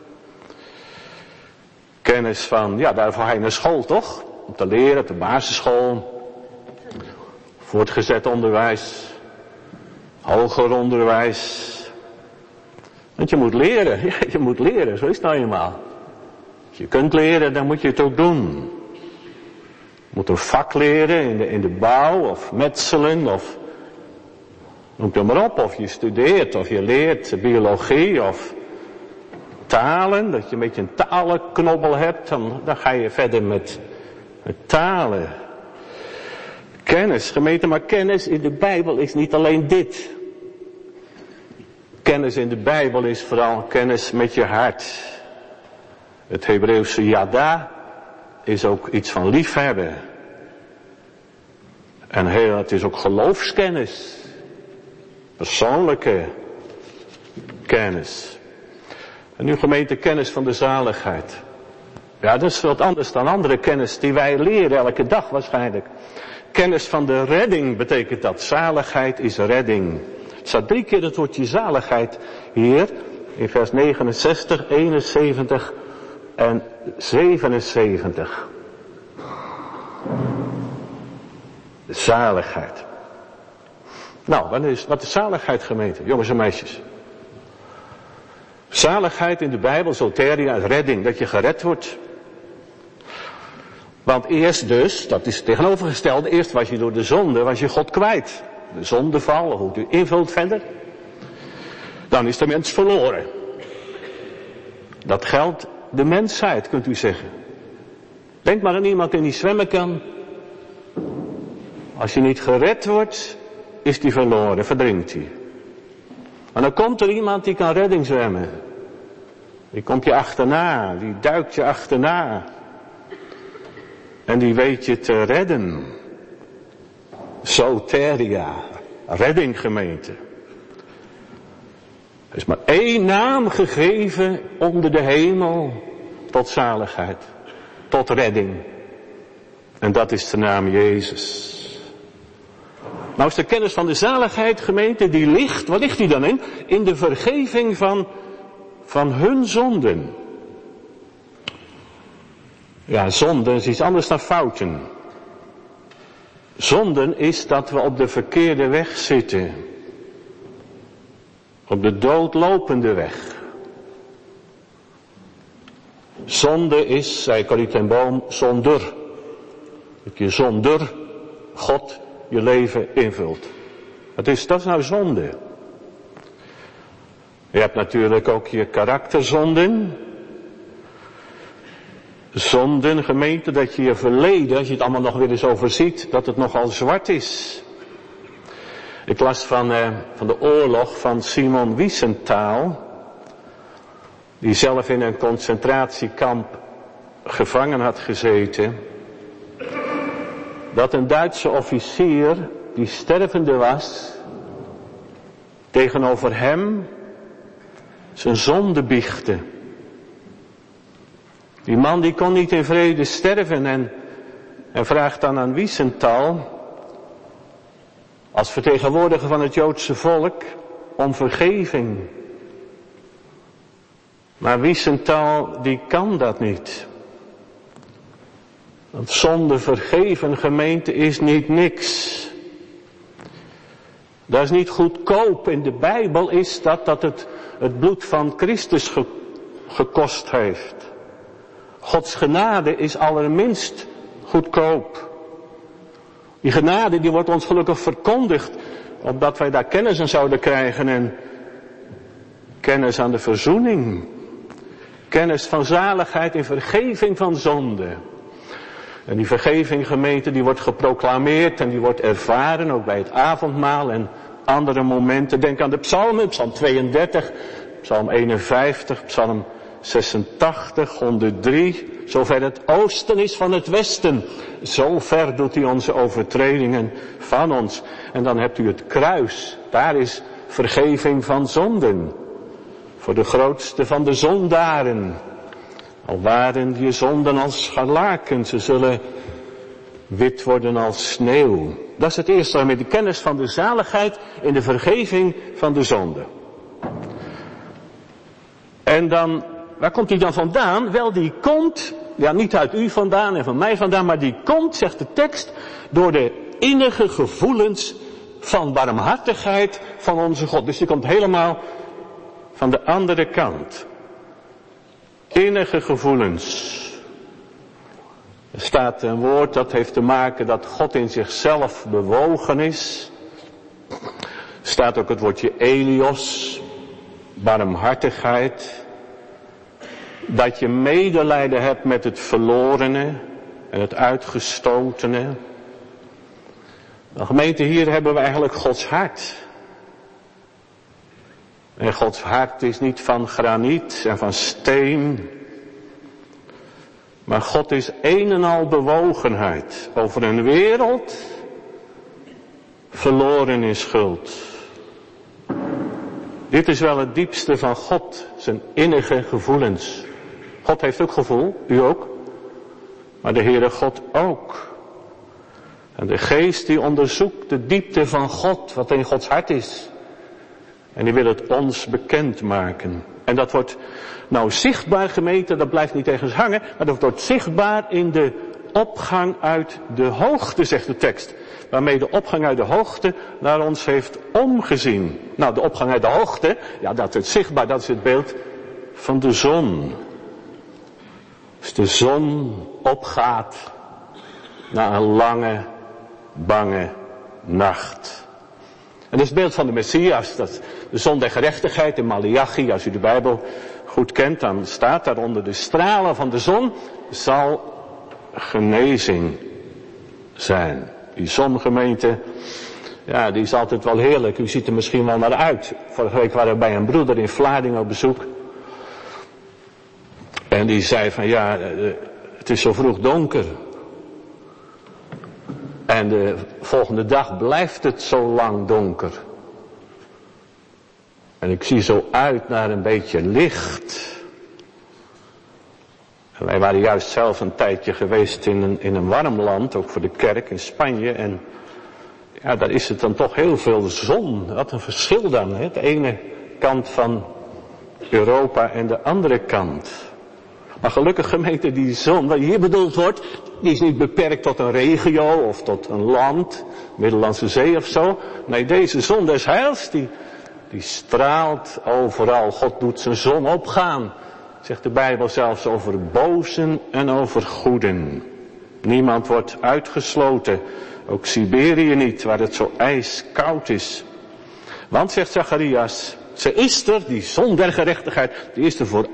Kennis van, ja, daarvoor ga je naar school, toch? Om te leren, op de basisschool. Voortgezet onderwijs. Hoger onderwijs. Want je moet leren. Ja, je moet leren, zo is het nou eenmaal. Als je kunt leren, dan moet je het ook doen. Je moet een vak leren in de bouw, of metselen, of noem het maar op. Of je studeert, of je leert biologie, of talen. Dat je een beetje een talenknobbel hebt, dan ga je verder met talen. Kennis, gemeente, maar kennis in de Bijbel is niet alleen dit. Kennis in de Bijbel is vooral kennis met je hart. Het Hebreeuwse yada is ook iets van liefhebben. En het is ook geloofskennis. Persoonlijke kennis. En nu gemeente, kennis van de zaligheid. Ja, dat is wat anders dan andere kennis die wij leren elke dag waarschijnlijk. Kennis van de redding betekent dat. Zaligheid is redding. Het staat 3 keer het woordje zaligheid hier. In vers 69, 71 en 77. Zaligheid. Nou, wat is zaligheid, gemeente? Jongens en meisjes. Zaligheid in de Bijbel, soteria, redding, dat je gered wordt. Want eerst dus, dat is het tegenovergestelde, eerst was je door de zonde, was je God kwijt. De zondeval, hoe u invult verder. Dan is de mens verloren. Dat geldt de mensheid, kunt u zeggen. Denk maar aan iemand die niet zwemmen kan. Als je niet gered wordt, is die verloren, verdrinkt hij. Maar dan komt er iemand die kan redding zwemmen. Die komt je achterna, die duikt je achterna. En die weet je te redden. Soteria, redding, gemeente. Er is maar 1 naam gegeven onder de hemel tot zaligheid, tot redding. En dat is de naam Jezus. Nou is de kennis van de zaligheid, gemeente, die ligt, waar ligt die dan in? In de vergeving van hun zonden. Ja, zonden is iets anders dan fouten. Zonden is dat we op de verkeerde weg zitten. Op de doodlopende weg. Zonde is, zei Corrie ten Boom, zonder. Dat je zonder God je leven invult. Dat is nou zonde. Je hebt natuurlijk ook je karakterzonden. Zonden, gemeente, dat je je verleden, als je het allemaal nog weer eens overziet, dat het nogal zwart is. Ik las van de oorlog van Simon Wiesenthal, die zelf in een concentratiekamp gevangen had gezeten, dat een Duitse officier, die stervende was, tegenover hem zijn zonde biechte. Die man die kon niet in vrede sterven en vraagt dan aan Wiesenthal, als vertegenwoordiger van het Joodse volk, om vergeving. Maar Wiesenthal die kan dat niet. Want zonde vergeven, gemeente, is niet niks. Dat is niet goedkoop. In de Bijbel is dat het bloed van Christus gekost heeft. Gods genade is allerminst goedkoop. Die genade die wordt ons gelukkig verkondigd, opdat wij daar kennis aan zouden krijgen en kennis aan de verzoening. Kennis van zaligheid en vergeving van zonde. En die vergeving, gemeente, die wordt geproclameerd en die wordt ervaren, ook bij het avondmaal en andere momenten. Denk aan de psalmen, psalm 32, psalm 51, psalm 86, 103. Zover het oosten is van het westen, zo ver doet hij onze overtredingen van ons. En dan hebt u het kruis, daar is vergeving van zonden. Voor de grootste van de zondaren. Al waren je zonden als scharlaken, ze zullen wit worden als sneeuw. Dat is het eerste, met de kennis van de zaligheid in de vergeving van de zonde. En dan, waar komt die dan vandaan? Wel, die komt, ja, niet uit u vandaan en van mij vandaan, maar die komt, zegt de tekst, door de innige gevoelens van barmhartigheid van onze God. Dus die komt helemaal van de andere kant. Innige gevoelens. Er staat een woord dat heeft te maken dat God in zichzelf bewogen is. Er staat ook het woordje Elios, barmhartigheid. Dat je medelijden hebt met het verlorene en het uitgestotene. Nou, gemeente, hier hebben we eigenlijk Gods hart. En Gods hart is niet van graniet en van steen. Maar God is een en al bewogenheid over een wereld verloren in schuld. Dit is wel het diepste van God, zijn innige gevoelens. God heeft ook gevoel, u ook. Maar de Heere God ook. En de Geest die onderzoekt de diepte van God, wat in Gods hart is. En die wil het ons bekendmaken. En dat wordt nou zichtbaar, gemeente, dat blijft niet ergens hangen, maar dat wordt zichtbaar in de opgang uit de hoogte, zegt de tekst. Waarmee de opgang uit de hoogte naar ons heeft omgezien. Nou, de opgang uit de hoogte, ja, dat is zichtbaar, dat is het beeld van de zon. Als de zon opgaat na een lange, bange nacht. En dat is het beeld van de Messias, dat de zon der gerechtigheid in Maleachi, als u de Bijbel goed kent, dan staat daar onder de stralen van de zon zal genezing zijn. Die zongemeente, ja, die is altijd wel heerlijk, u ziet er misschien wel naar uit. Vorige week waren we bij een broeder in Vlaardingen op bezoek. En die zei van ja, het is zo vroeg donker. En de volgende dag blijft het zo lang donker. En ik zie zo uit naar een beetje licht. En wij waren juist zelf een tijdje geweest in een warm land, ook voor de kerk in Spanje. En ja, daar is het dan toch heel veel zon. Wat een verschil dan, hè? De ene kant van Europa en de andere kant. Maar gelukkig, gemeente, die zon, wat hier bedoeld wordt, die is niet beperkt tot een regio of tot een land, Middellandse Zee of zo. Nee, deze zon des heils, die straalt overal. God doet zijn zon opgaan, zegt de Bijbel zelfs over bozen en over goeden. Niemand wordt uitgesloten Ook Siberië niet, waar het zo ijskoud is. Want, zegt Zacharias, ze is er, die zon der gerechtigheid, die is er voor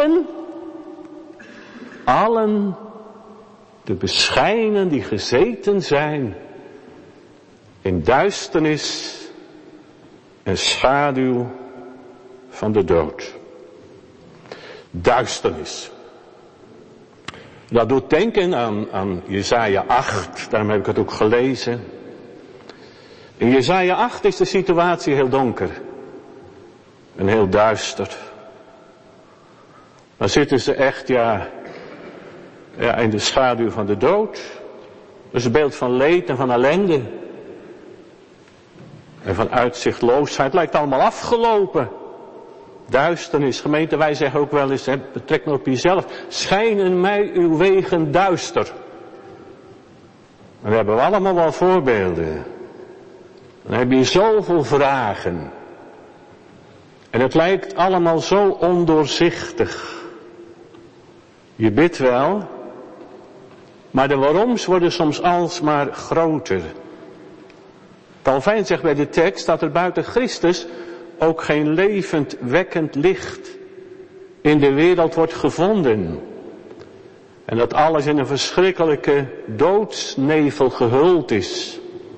allen te beschijnen die gezeten zijn in duisternis en schaduw van de dood. Duisternis. Dat doet denken aan Jesaja 8, daarom heb ik het ook gelezen. In Jesaja 8 is de situatie heel donker en heel duister. Dan zitten ze echt, in de schaduw van de dood. Dat is een beeld van leed en van ellende. En van uitzichtloosheid. Het lijkt allemaal afgelopen. Duisternis. Gemeente, wij zeggen ook wel eens, betrek me op jezelf. Schijnen mij uw wegen duister. En we hebben allemaal wel voorbeelden. Dan heb je zoveel vragen. En het lijkt allemaal zo ondoorzichtig. Je bidt wel, maar de waaroms worden soms alsmaar groter. Calvijn zegt bij de tekst dat er buiten Christus ook geen levend, wekkend licht in de wereld wordt gevonden. En dat alles in een verschrikkelijke doodsnevel gehuld is.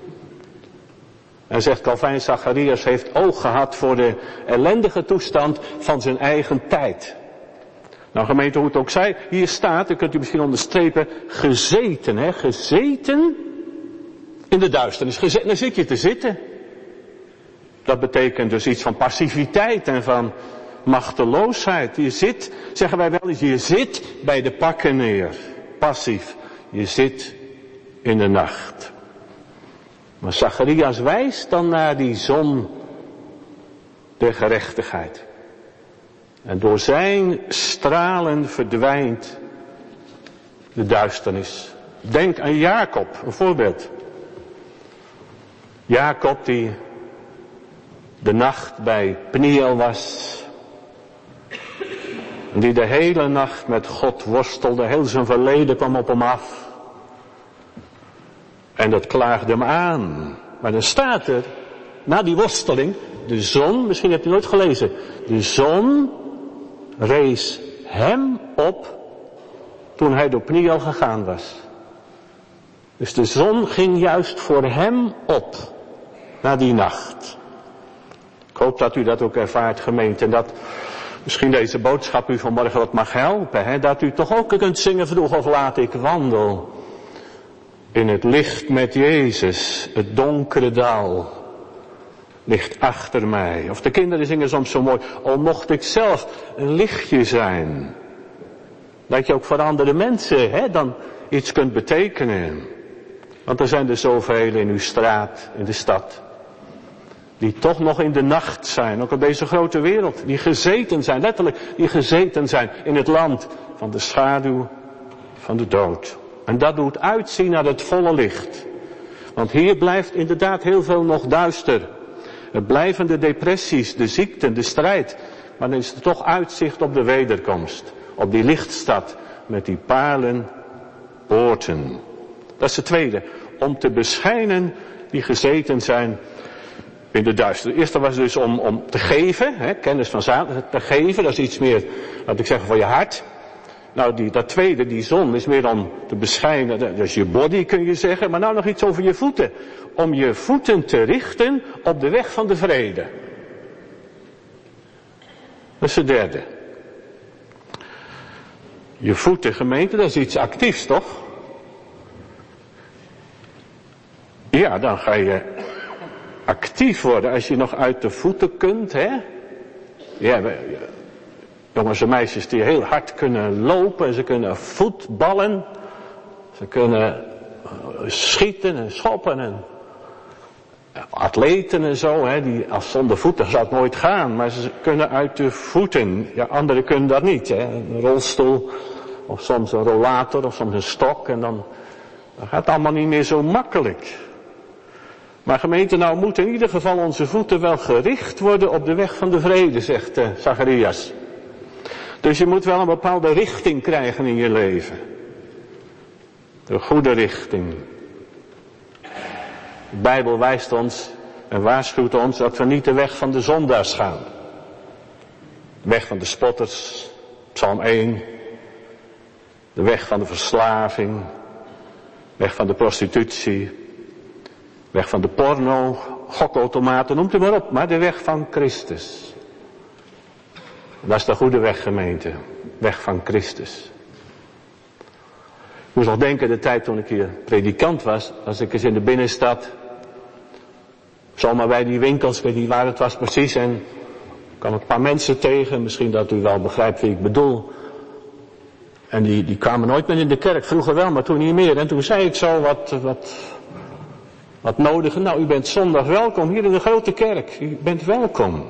En zegt Calvijn, Zacharias heeft oog gehad voor de ellendige toestand van zijn eigen tijd. Nou gemeente, hoe het ook zij, hier staat, u kunt u misschien onderstrepen, gezeten, gezeten in de duisternis. Daar zit je te zitten. Dat betekent dus iets van passiviteit en van machteloosheid. Je zit, zeggen wij wel eens, je zit bij de pakken neer. Passief. Je zit in de nacht. Maar Zacharias wijst dan naar die zon der gerechtigheid. En door zijn stralen verdwijnt de duisternis. Denk aan Jacob, een voorbeeld. Jacob die de nacht bij Peniel was. En die de hele nacht met God worstelde. Heel zijn verleden kwam op hem af. En dat klaagde hem aan. Maar dan staat er, na die worsteling, de zon, misschien hebt u nooit gelezen. De zon rees hem op toen hij door Peniel gegaan was. Dus de zon ging juist voor hem op, na die nacht. Ik hoop dat u dat ook ervaart, gemeente, en dat misschien deze boodschap u vanmorgen wat mag helpen. Dat u toch ook kunt zingen, vroeg of laat ik wandel in het licht met Jezus, het donkere dal ligt achter mij. Of de kinderen zingen soms zo mooi, al mocht ik zelf een lichtje zijn. Dat je ook voor andere mensen dan iets kunt betekenen. Want er zijn er zoveel in uw straat, in de stad, die toch nog in de nacht zijn, ook op deze grote wereld, die gezeten zijn, letterlijk, die gezeten zijn in het land van de schaduw van de dood. En dat doet uitzien naar het volle licht. Want hier blijft inderdaad heel veel nog duister. Het blijven de depressies, de ziekten, de strijd. Maar dan is er toch uitzicht op de wederkomst. Op die lichtstad met die paarlenpoorten. Dat is het tweede. Om te beschijnen die gezeten zijn in de duister. De eerste was dus om te geven. Kennis van zaken te geven. Dat is iets meer, laat ik zeggen, van je hart. Nou, dat tweede, die zon, is meer om te beschijnen. Dat is je body, kun je zeggen. Maar nou nog iets over je voeten. Om je voeten te richten op de weg van de vrede. Dat is de derde. Je voeten, gemeente, dat is iets actiefs, toch? Ja, dan ga je actief worden als je nog uit de voeten kunt, Ja, jongens en meisjes die heel hard kunnen lopen, ze kunnen voetballen, ze kunnen schieten en schoppen en atleten en zo, die als zonder voeten zou het nooit gaan, maar ze kunnen uit de voeten. Ja, anderen kunnen dat niet, een rolstoel of soms een rollator of soms een stok en dan gaat het allemaal niet meer zo makkelijk. Maar gemeente, nou moeten in ieder geval onze voeten wel gericht worden op de weg van de vrede, zegt Zacharias. Dus je moet wel een bepaalde richting krijgen in je leven. De goede richting. De Bijbel wijst ons en waarschuwt ons dat we niet de weg van de zondaars gaan. De weg van de spotters, Psalm 1. De weg van de verslaving. Weg van de prostitutie. Weg van de porno, gokautomaten, noemt u maar op. Maar de weg van Christus. Dat is de goede weg, gemeente. Weg van Christus. Ik moest nog denken, de tijd toen ik hier predikant was, als ik eens in de binnenstad, zomaar bij die winkels, ik weet niet waar het was precies, en kwam een paar mensen tegen, misschien dat u wel begrijpt wie ik bedoel. En die kwamen nooit meer in de kerk, vroeger wel, maar toen niet meer. En toen zei ik zo wat nodig, nou u bent zondag welkom hier in de grote kerk, u bent welkom.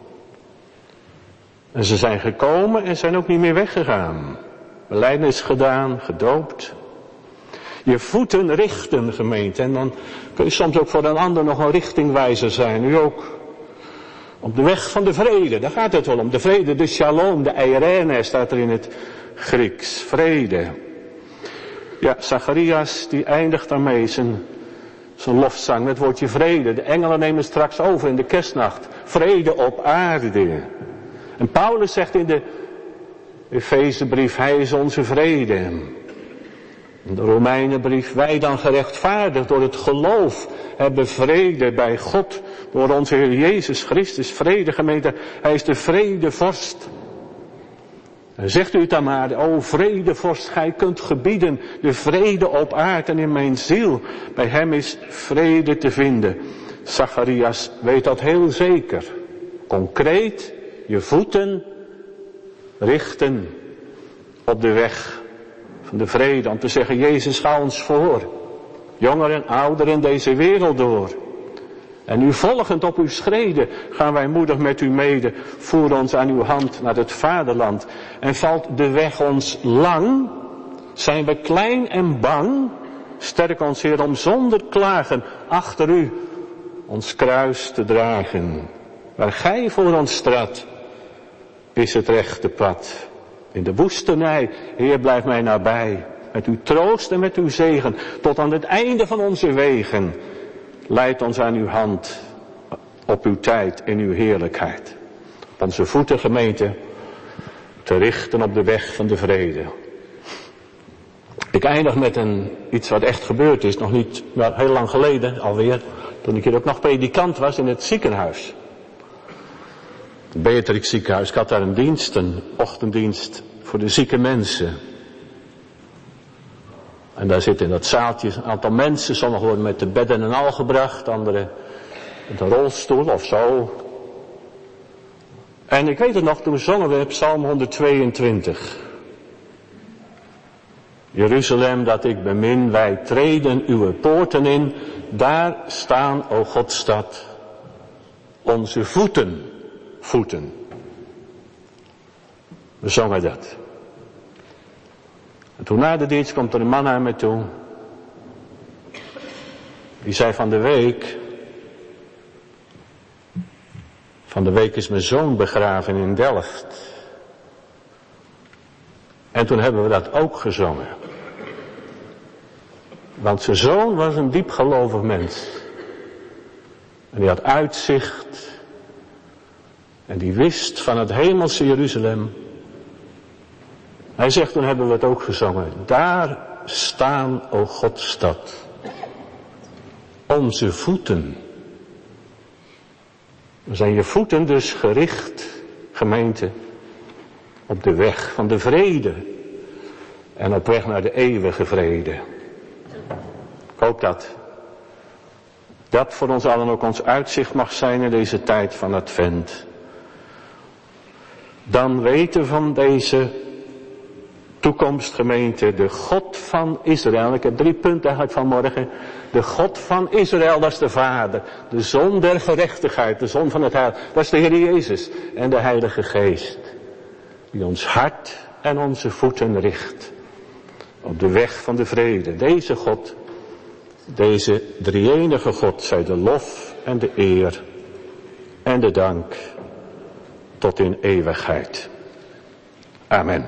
En ze zijn gekomen en zijn ook niet meer weggegaan. Belijdenis gedaan, gedoopt. Je voeten richten, gemeente. En dan kun je soms ook voor een ander nog een richtingwijzer zijn. U ook. Op de weg van de vrede, daar gaat het wel om. De vrede, de shalom, de eirene staat er in het Grieks. Vrede. Ja, Zacharias die eindigt daarmee zijn lofzang met het woordje vrede. De engelen nemen straks over in de kerstnacht. Vrede op aarde. En Paulus zegt in de Efezebrief, hij is onze vrede. In de Romeinenbrief, wij dan gerechtvaardigd door het geloof hebben vrede bij God. Door onze Heer Jezus Christus, vrede gemeente, hij is de vredevorst. En zegt u het dan maar, o vredevorst, gij kunt gebieden de vrede op aarde en in mijn ziel. Bij hem is vrede te vinden. Zacharias weet dat heel zeker. Concreet, je voeten richten op de weg van de vrede. Om te zeggen, Jezus, ga ons voor. Jongeren, ouderen deze wereld door. En u volgend op uw schreden gaan wij moedig met u mede. Voer ons aan uw hand naar het vaderland. En valt de weg ons lang, zijn we klein en bang. Sterk ons Heer om zonder klagen achter u ons kruis te dragen. Waar gij voor ons straat, is het rechte pad. In de woestenij, Heer, blijf mij nabij. Met uw troost en met uw zegen, tot aan het einde van onze wegen. Leid ons aan uw hand, op uw tijd, in uw heerlijkheid. Op onze voeten, gemeente, te richten op de weg van de vrede. Ik eindig met iets wat echt gebeurd is, nog niet, maar heel lang geleden alweer, toen ik hier ook nog predikant was in het ziekenhuis. Het Beatrix ziekenhuis, ik had daar een dienst, een ochtenddienst voor de zieke mensen. En daar zitten in dat zaaltje een aantal mensen, sommigen worden met de bedden en al gebracht, anderen met een rolstoel of zo. En ik weet het nog, toen zongen we Psalm 122. Jeruzalem dat ik bemin, wij treden uw poorten in, daar staan, o Godstad, onze voeten. We zongen dat. En toen na de dienst komt er een man naar me toe. Die zei van de week is mijn zoon begraven in Delft. En toen hebben we dat ook gezongen. Want zijn zoon was een diepgelovig mens. En die had uitzicht. En die wist van het hemelse Jeruzalem. Hij zegt, toen hebben we het ook gezongen. Daar staan, o Godstad, onze voeten. Zijn je voeten dus gericht, gemeente, op de weg van de vrede. En op weg naar de eeuwige vrede. Ik hoop dat voor ons allen ook ons uitzicht mag zijn in deze tijd van Advent. Dan weten van deze toekomstgemeente, de God van Israël. Ik heb 3 punten eigenlijk vanmorgen. De God van Israël, dat is de Vader. De zon der gerechtigheid, de zon van het heil. Dat is de Heer Jezus en de Heilige Geest. Die ons hart en onze voeten richt. Op de weg van de vrede. Deze God, deze drie-enige God, zij de lof en de eer en de dank tot in eeuwigheid. Amen.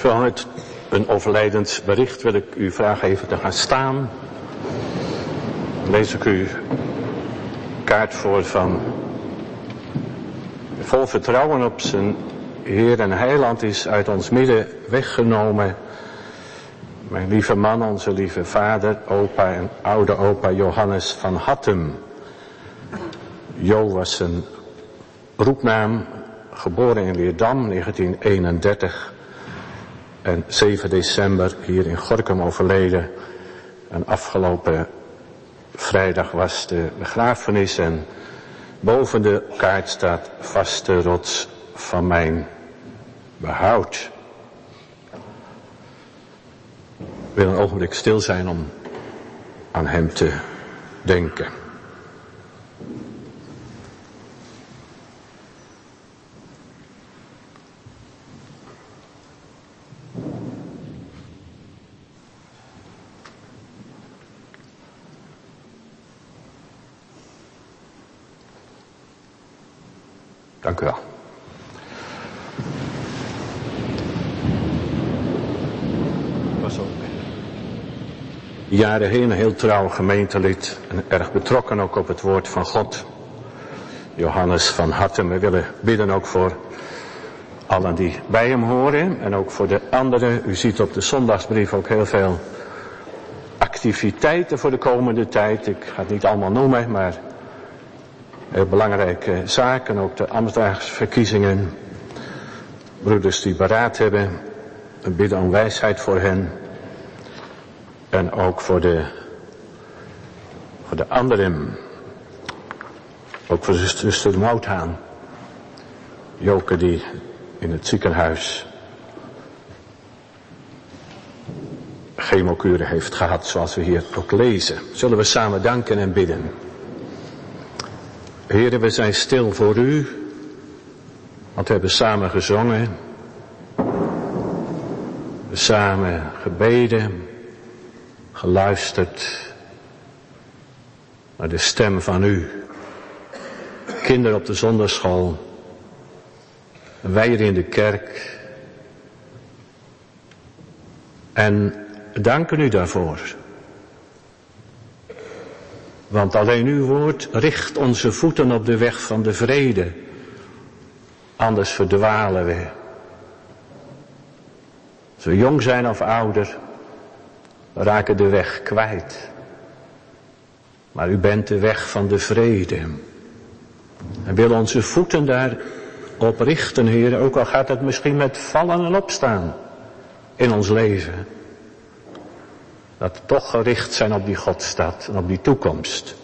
Vanuit een overlijdensbericht wil ik u vragen even te gaan staan. Dan lees ik u kaart voor van vol vertrouwen op zijn Heer en Heiland is uit ons midden weggenomen. Mijn lieve man, onze lieve vader, opa en oude opa Johannes van Hattem. Jo was zijn roepnaam, geboren in Leerdam, 1931. En 7 december hier in Gorinchem overleden. En afgelopen vrijdag was de begrafenis en boven de kaart staat vaste rots van mijn behoud. Ik wil een ogenblik stil zijn om aan hem te denken. Dank u wel. Was ook jaren heen een heel trouw gemeentelid en erg betrokken ook op het woord van God. Johannes van Hattem. We willen bidden ook voor allen die bij hem horen en ook voor de anderen. U ziet op de zondagsbrief ook heel veel activiteiten voor de komende tijd. Ik ga het niet allemaal noemen, maar heel belangrijke zaken, ook de ambtsdragersverkiezingen. Broeders die beraad hebben, we bidden om wijsheid voor hen. En ook voor de anderen. Ook voor zuster Mouthaan. Joke die in het ziekenhuis chemokuren heeft gehad, zoals we hier ook lezen. Zullen we samen danken en bidden. Heren, we zijn stil voor u, want we hebben samen gezongen, we samen gebeden, geluisterd naar de stem van u. Kinderen op de zondagschool, wij hier in de kerk. En danken u daarvoor. Want alleen uw woord richt onze voeten op de weg van de vrede. Anders verdwalen we. Als we jong zijn of ouder, we raken de weg kwijt. Maar u bent de weg van de vrede. En wil onze voeten daarop richten, Heer, ook al gaat het misschien met vallen en opstaan in ons leven. Dat we toch gericht zijn op die Godstad en op die toekomst.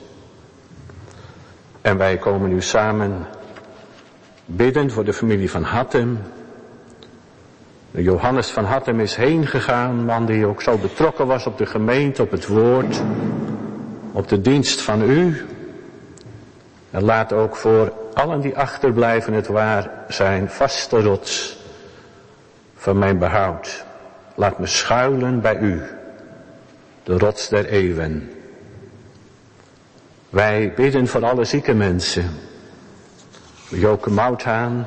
En wij komen nu samen bidden voor de familie van Hattem. De Johannes van Hattem is heen gegaan, een man die ook zo betrokken was op de gemeente, op het woord, op de dienst van u. En laat ook voor allen die achterblijven het waar zijn vaste rots van mijn behoud. Laat me schuilen bij u, de rots der eeuwen. Wij bidden voor alle zieke mensen. Joke Mouthaan,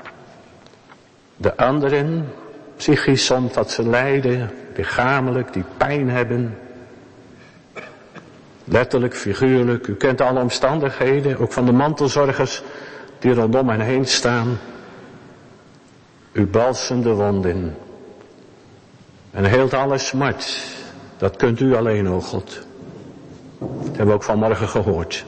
de anderen, psychisch soms dat ze lijden, lichamelijk, die pijn hebben. Letterlijk, figuurlijk, u kent alle omstandigheden, ook van de mantelzorgers die rondom hen heen staan. U balsemt de wonden en heelt alle smart. Dat kunt u alleen, o God. Dat hebben we ook vanmorgen gehoord.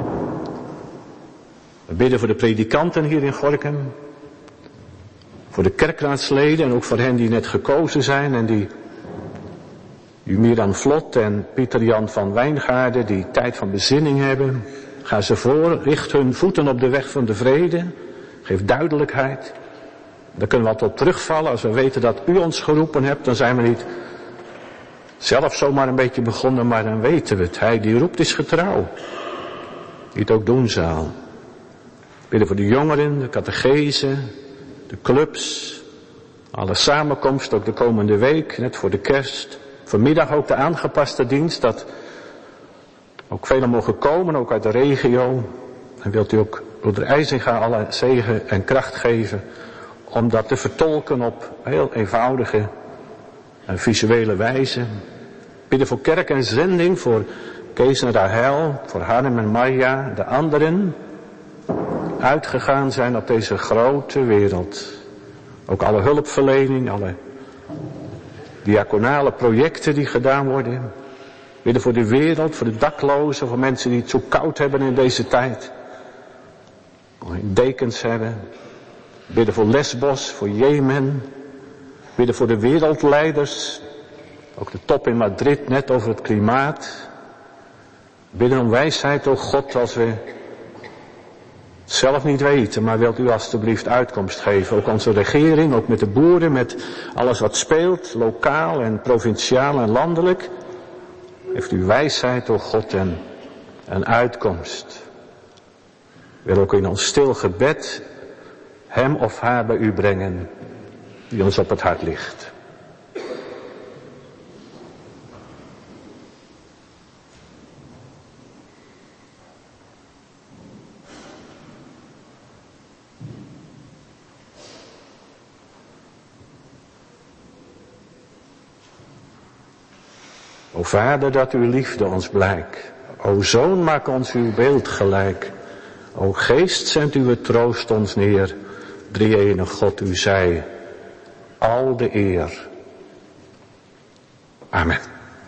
We bidden voor de predikanten hier in Gorinchem. Voor de kerkraadsleden en ook voor hen die net gekozen zijn en die Miran Vlot en Pieter Jan van Wijngaarden die tijd van bezinning hebben. Ga ze voor, richt hun voeten op de weg van de vrede. Geef duidelijkheid. Daar kunnen we altijd op terugvallen. Als we weten dat u ons geroepen hebt, dan zijn we niet zelf zomaar een beetje begonnen, maar dan weten we het. Hij die roept is getrouw. Die het ook doen zal. Bidden voor de jongeren, de catechese, de clubs, alle samenkomsten, ook de komende week, net voor de kerst. Vanmiddag ook de aangepaste dienst, dat ook velen mogen komen, ook uit de regio. En wilt u ook broeder IJzinga alle zegen en kracht geven om dat te vertolken op heel eenvoudige en visuele wijze. Bidden voor kerk en zending, voor Kees en Rahel, voor Harm en Marja, de anderen uitgegaan zijn op deze grote wereld. Ook alle hulpverlening, alle diaconale projecten die gedaan worden. Bidden voor de wereld, voor de daklozen, voor mensen die het zo koud hebben in deze tijd. Dekens hebben. Bidden voor Lesbos, voor Jemen. Bidden voor de wereldleiders. Ook de top in Madrid net over het klimaat. Bidden om wijsheid, o God, als we het zelf niet weten. Maar wilt u alstublieft uitkomst geven. Ook onze regering, ook met de boeren, met alles wat speelt. Lokaal en provinciaal en landelijk. Heeft u wijsheid, o God, en uitkomst. Wil ook in ons stil gebed hem of haar bij u brengen, die ons op het hart ligt. O Vader, dat uw liefde ons blijkt. O Zoon, maak ons uw beeld gelijk. O Geest, zend uw troost ons neer. Drie-enige God, u zij al de eer. Amen.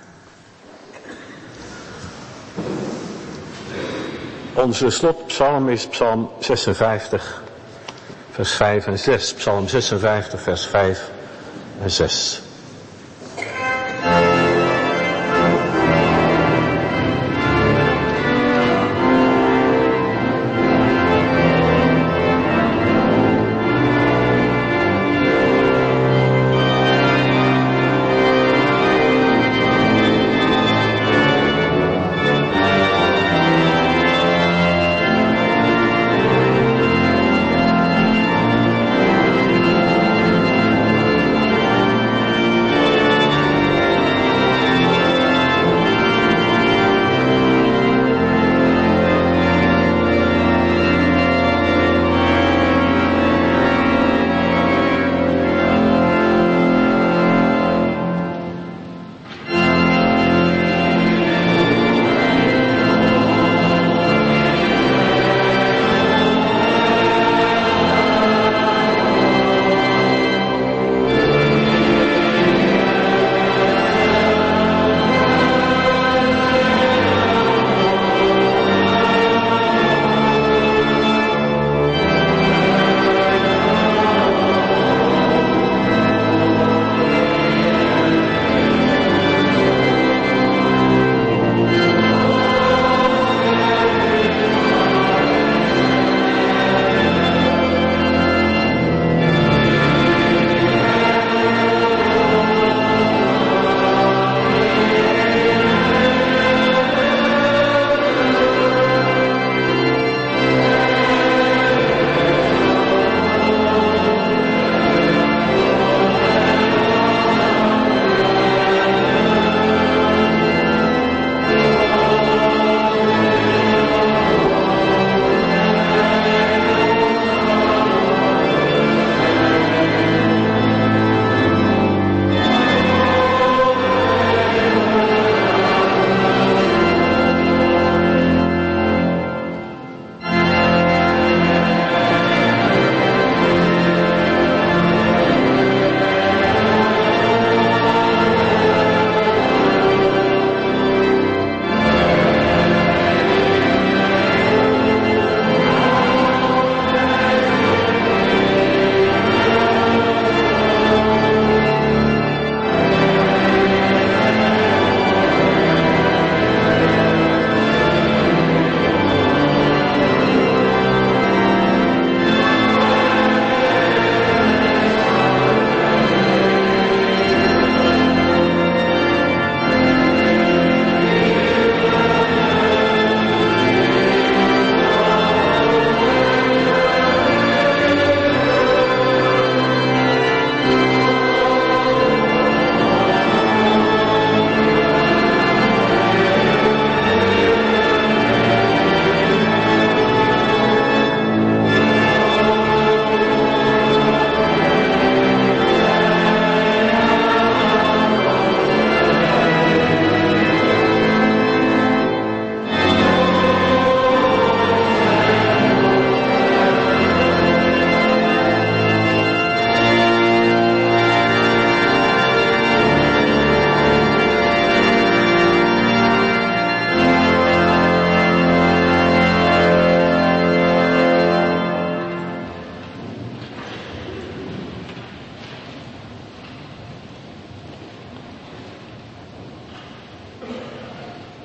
Onze slotpsalm is psalm 56, vers 5 en 6. Psalm 56, vers 5 en 6.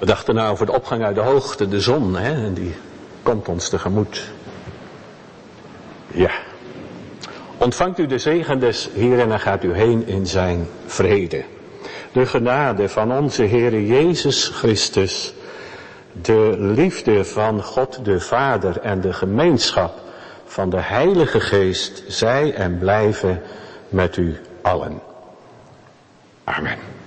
We dachten nou over de opgang uit de hoogte, de zon, hè, en die komt ons tegemoet. Ja. Ontvangt u de zegen des Heeren en gaat u heen in zijn vrede. De genade van onze Heere Jezus Christus, de liefde van God de Vader en de gemeenschap van de Heilige Geest zij en blijven met u allen. Amen.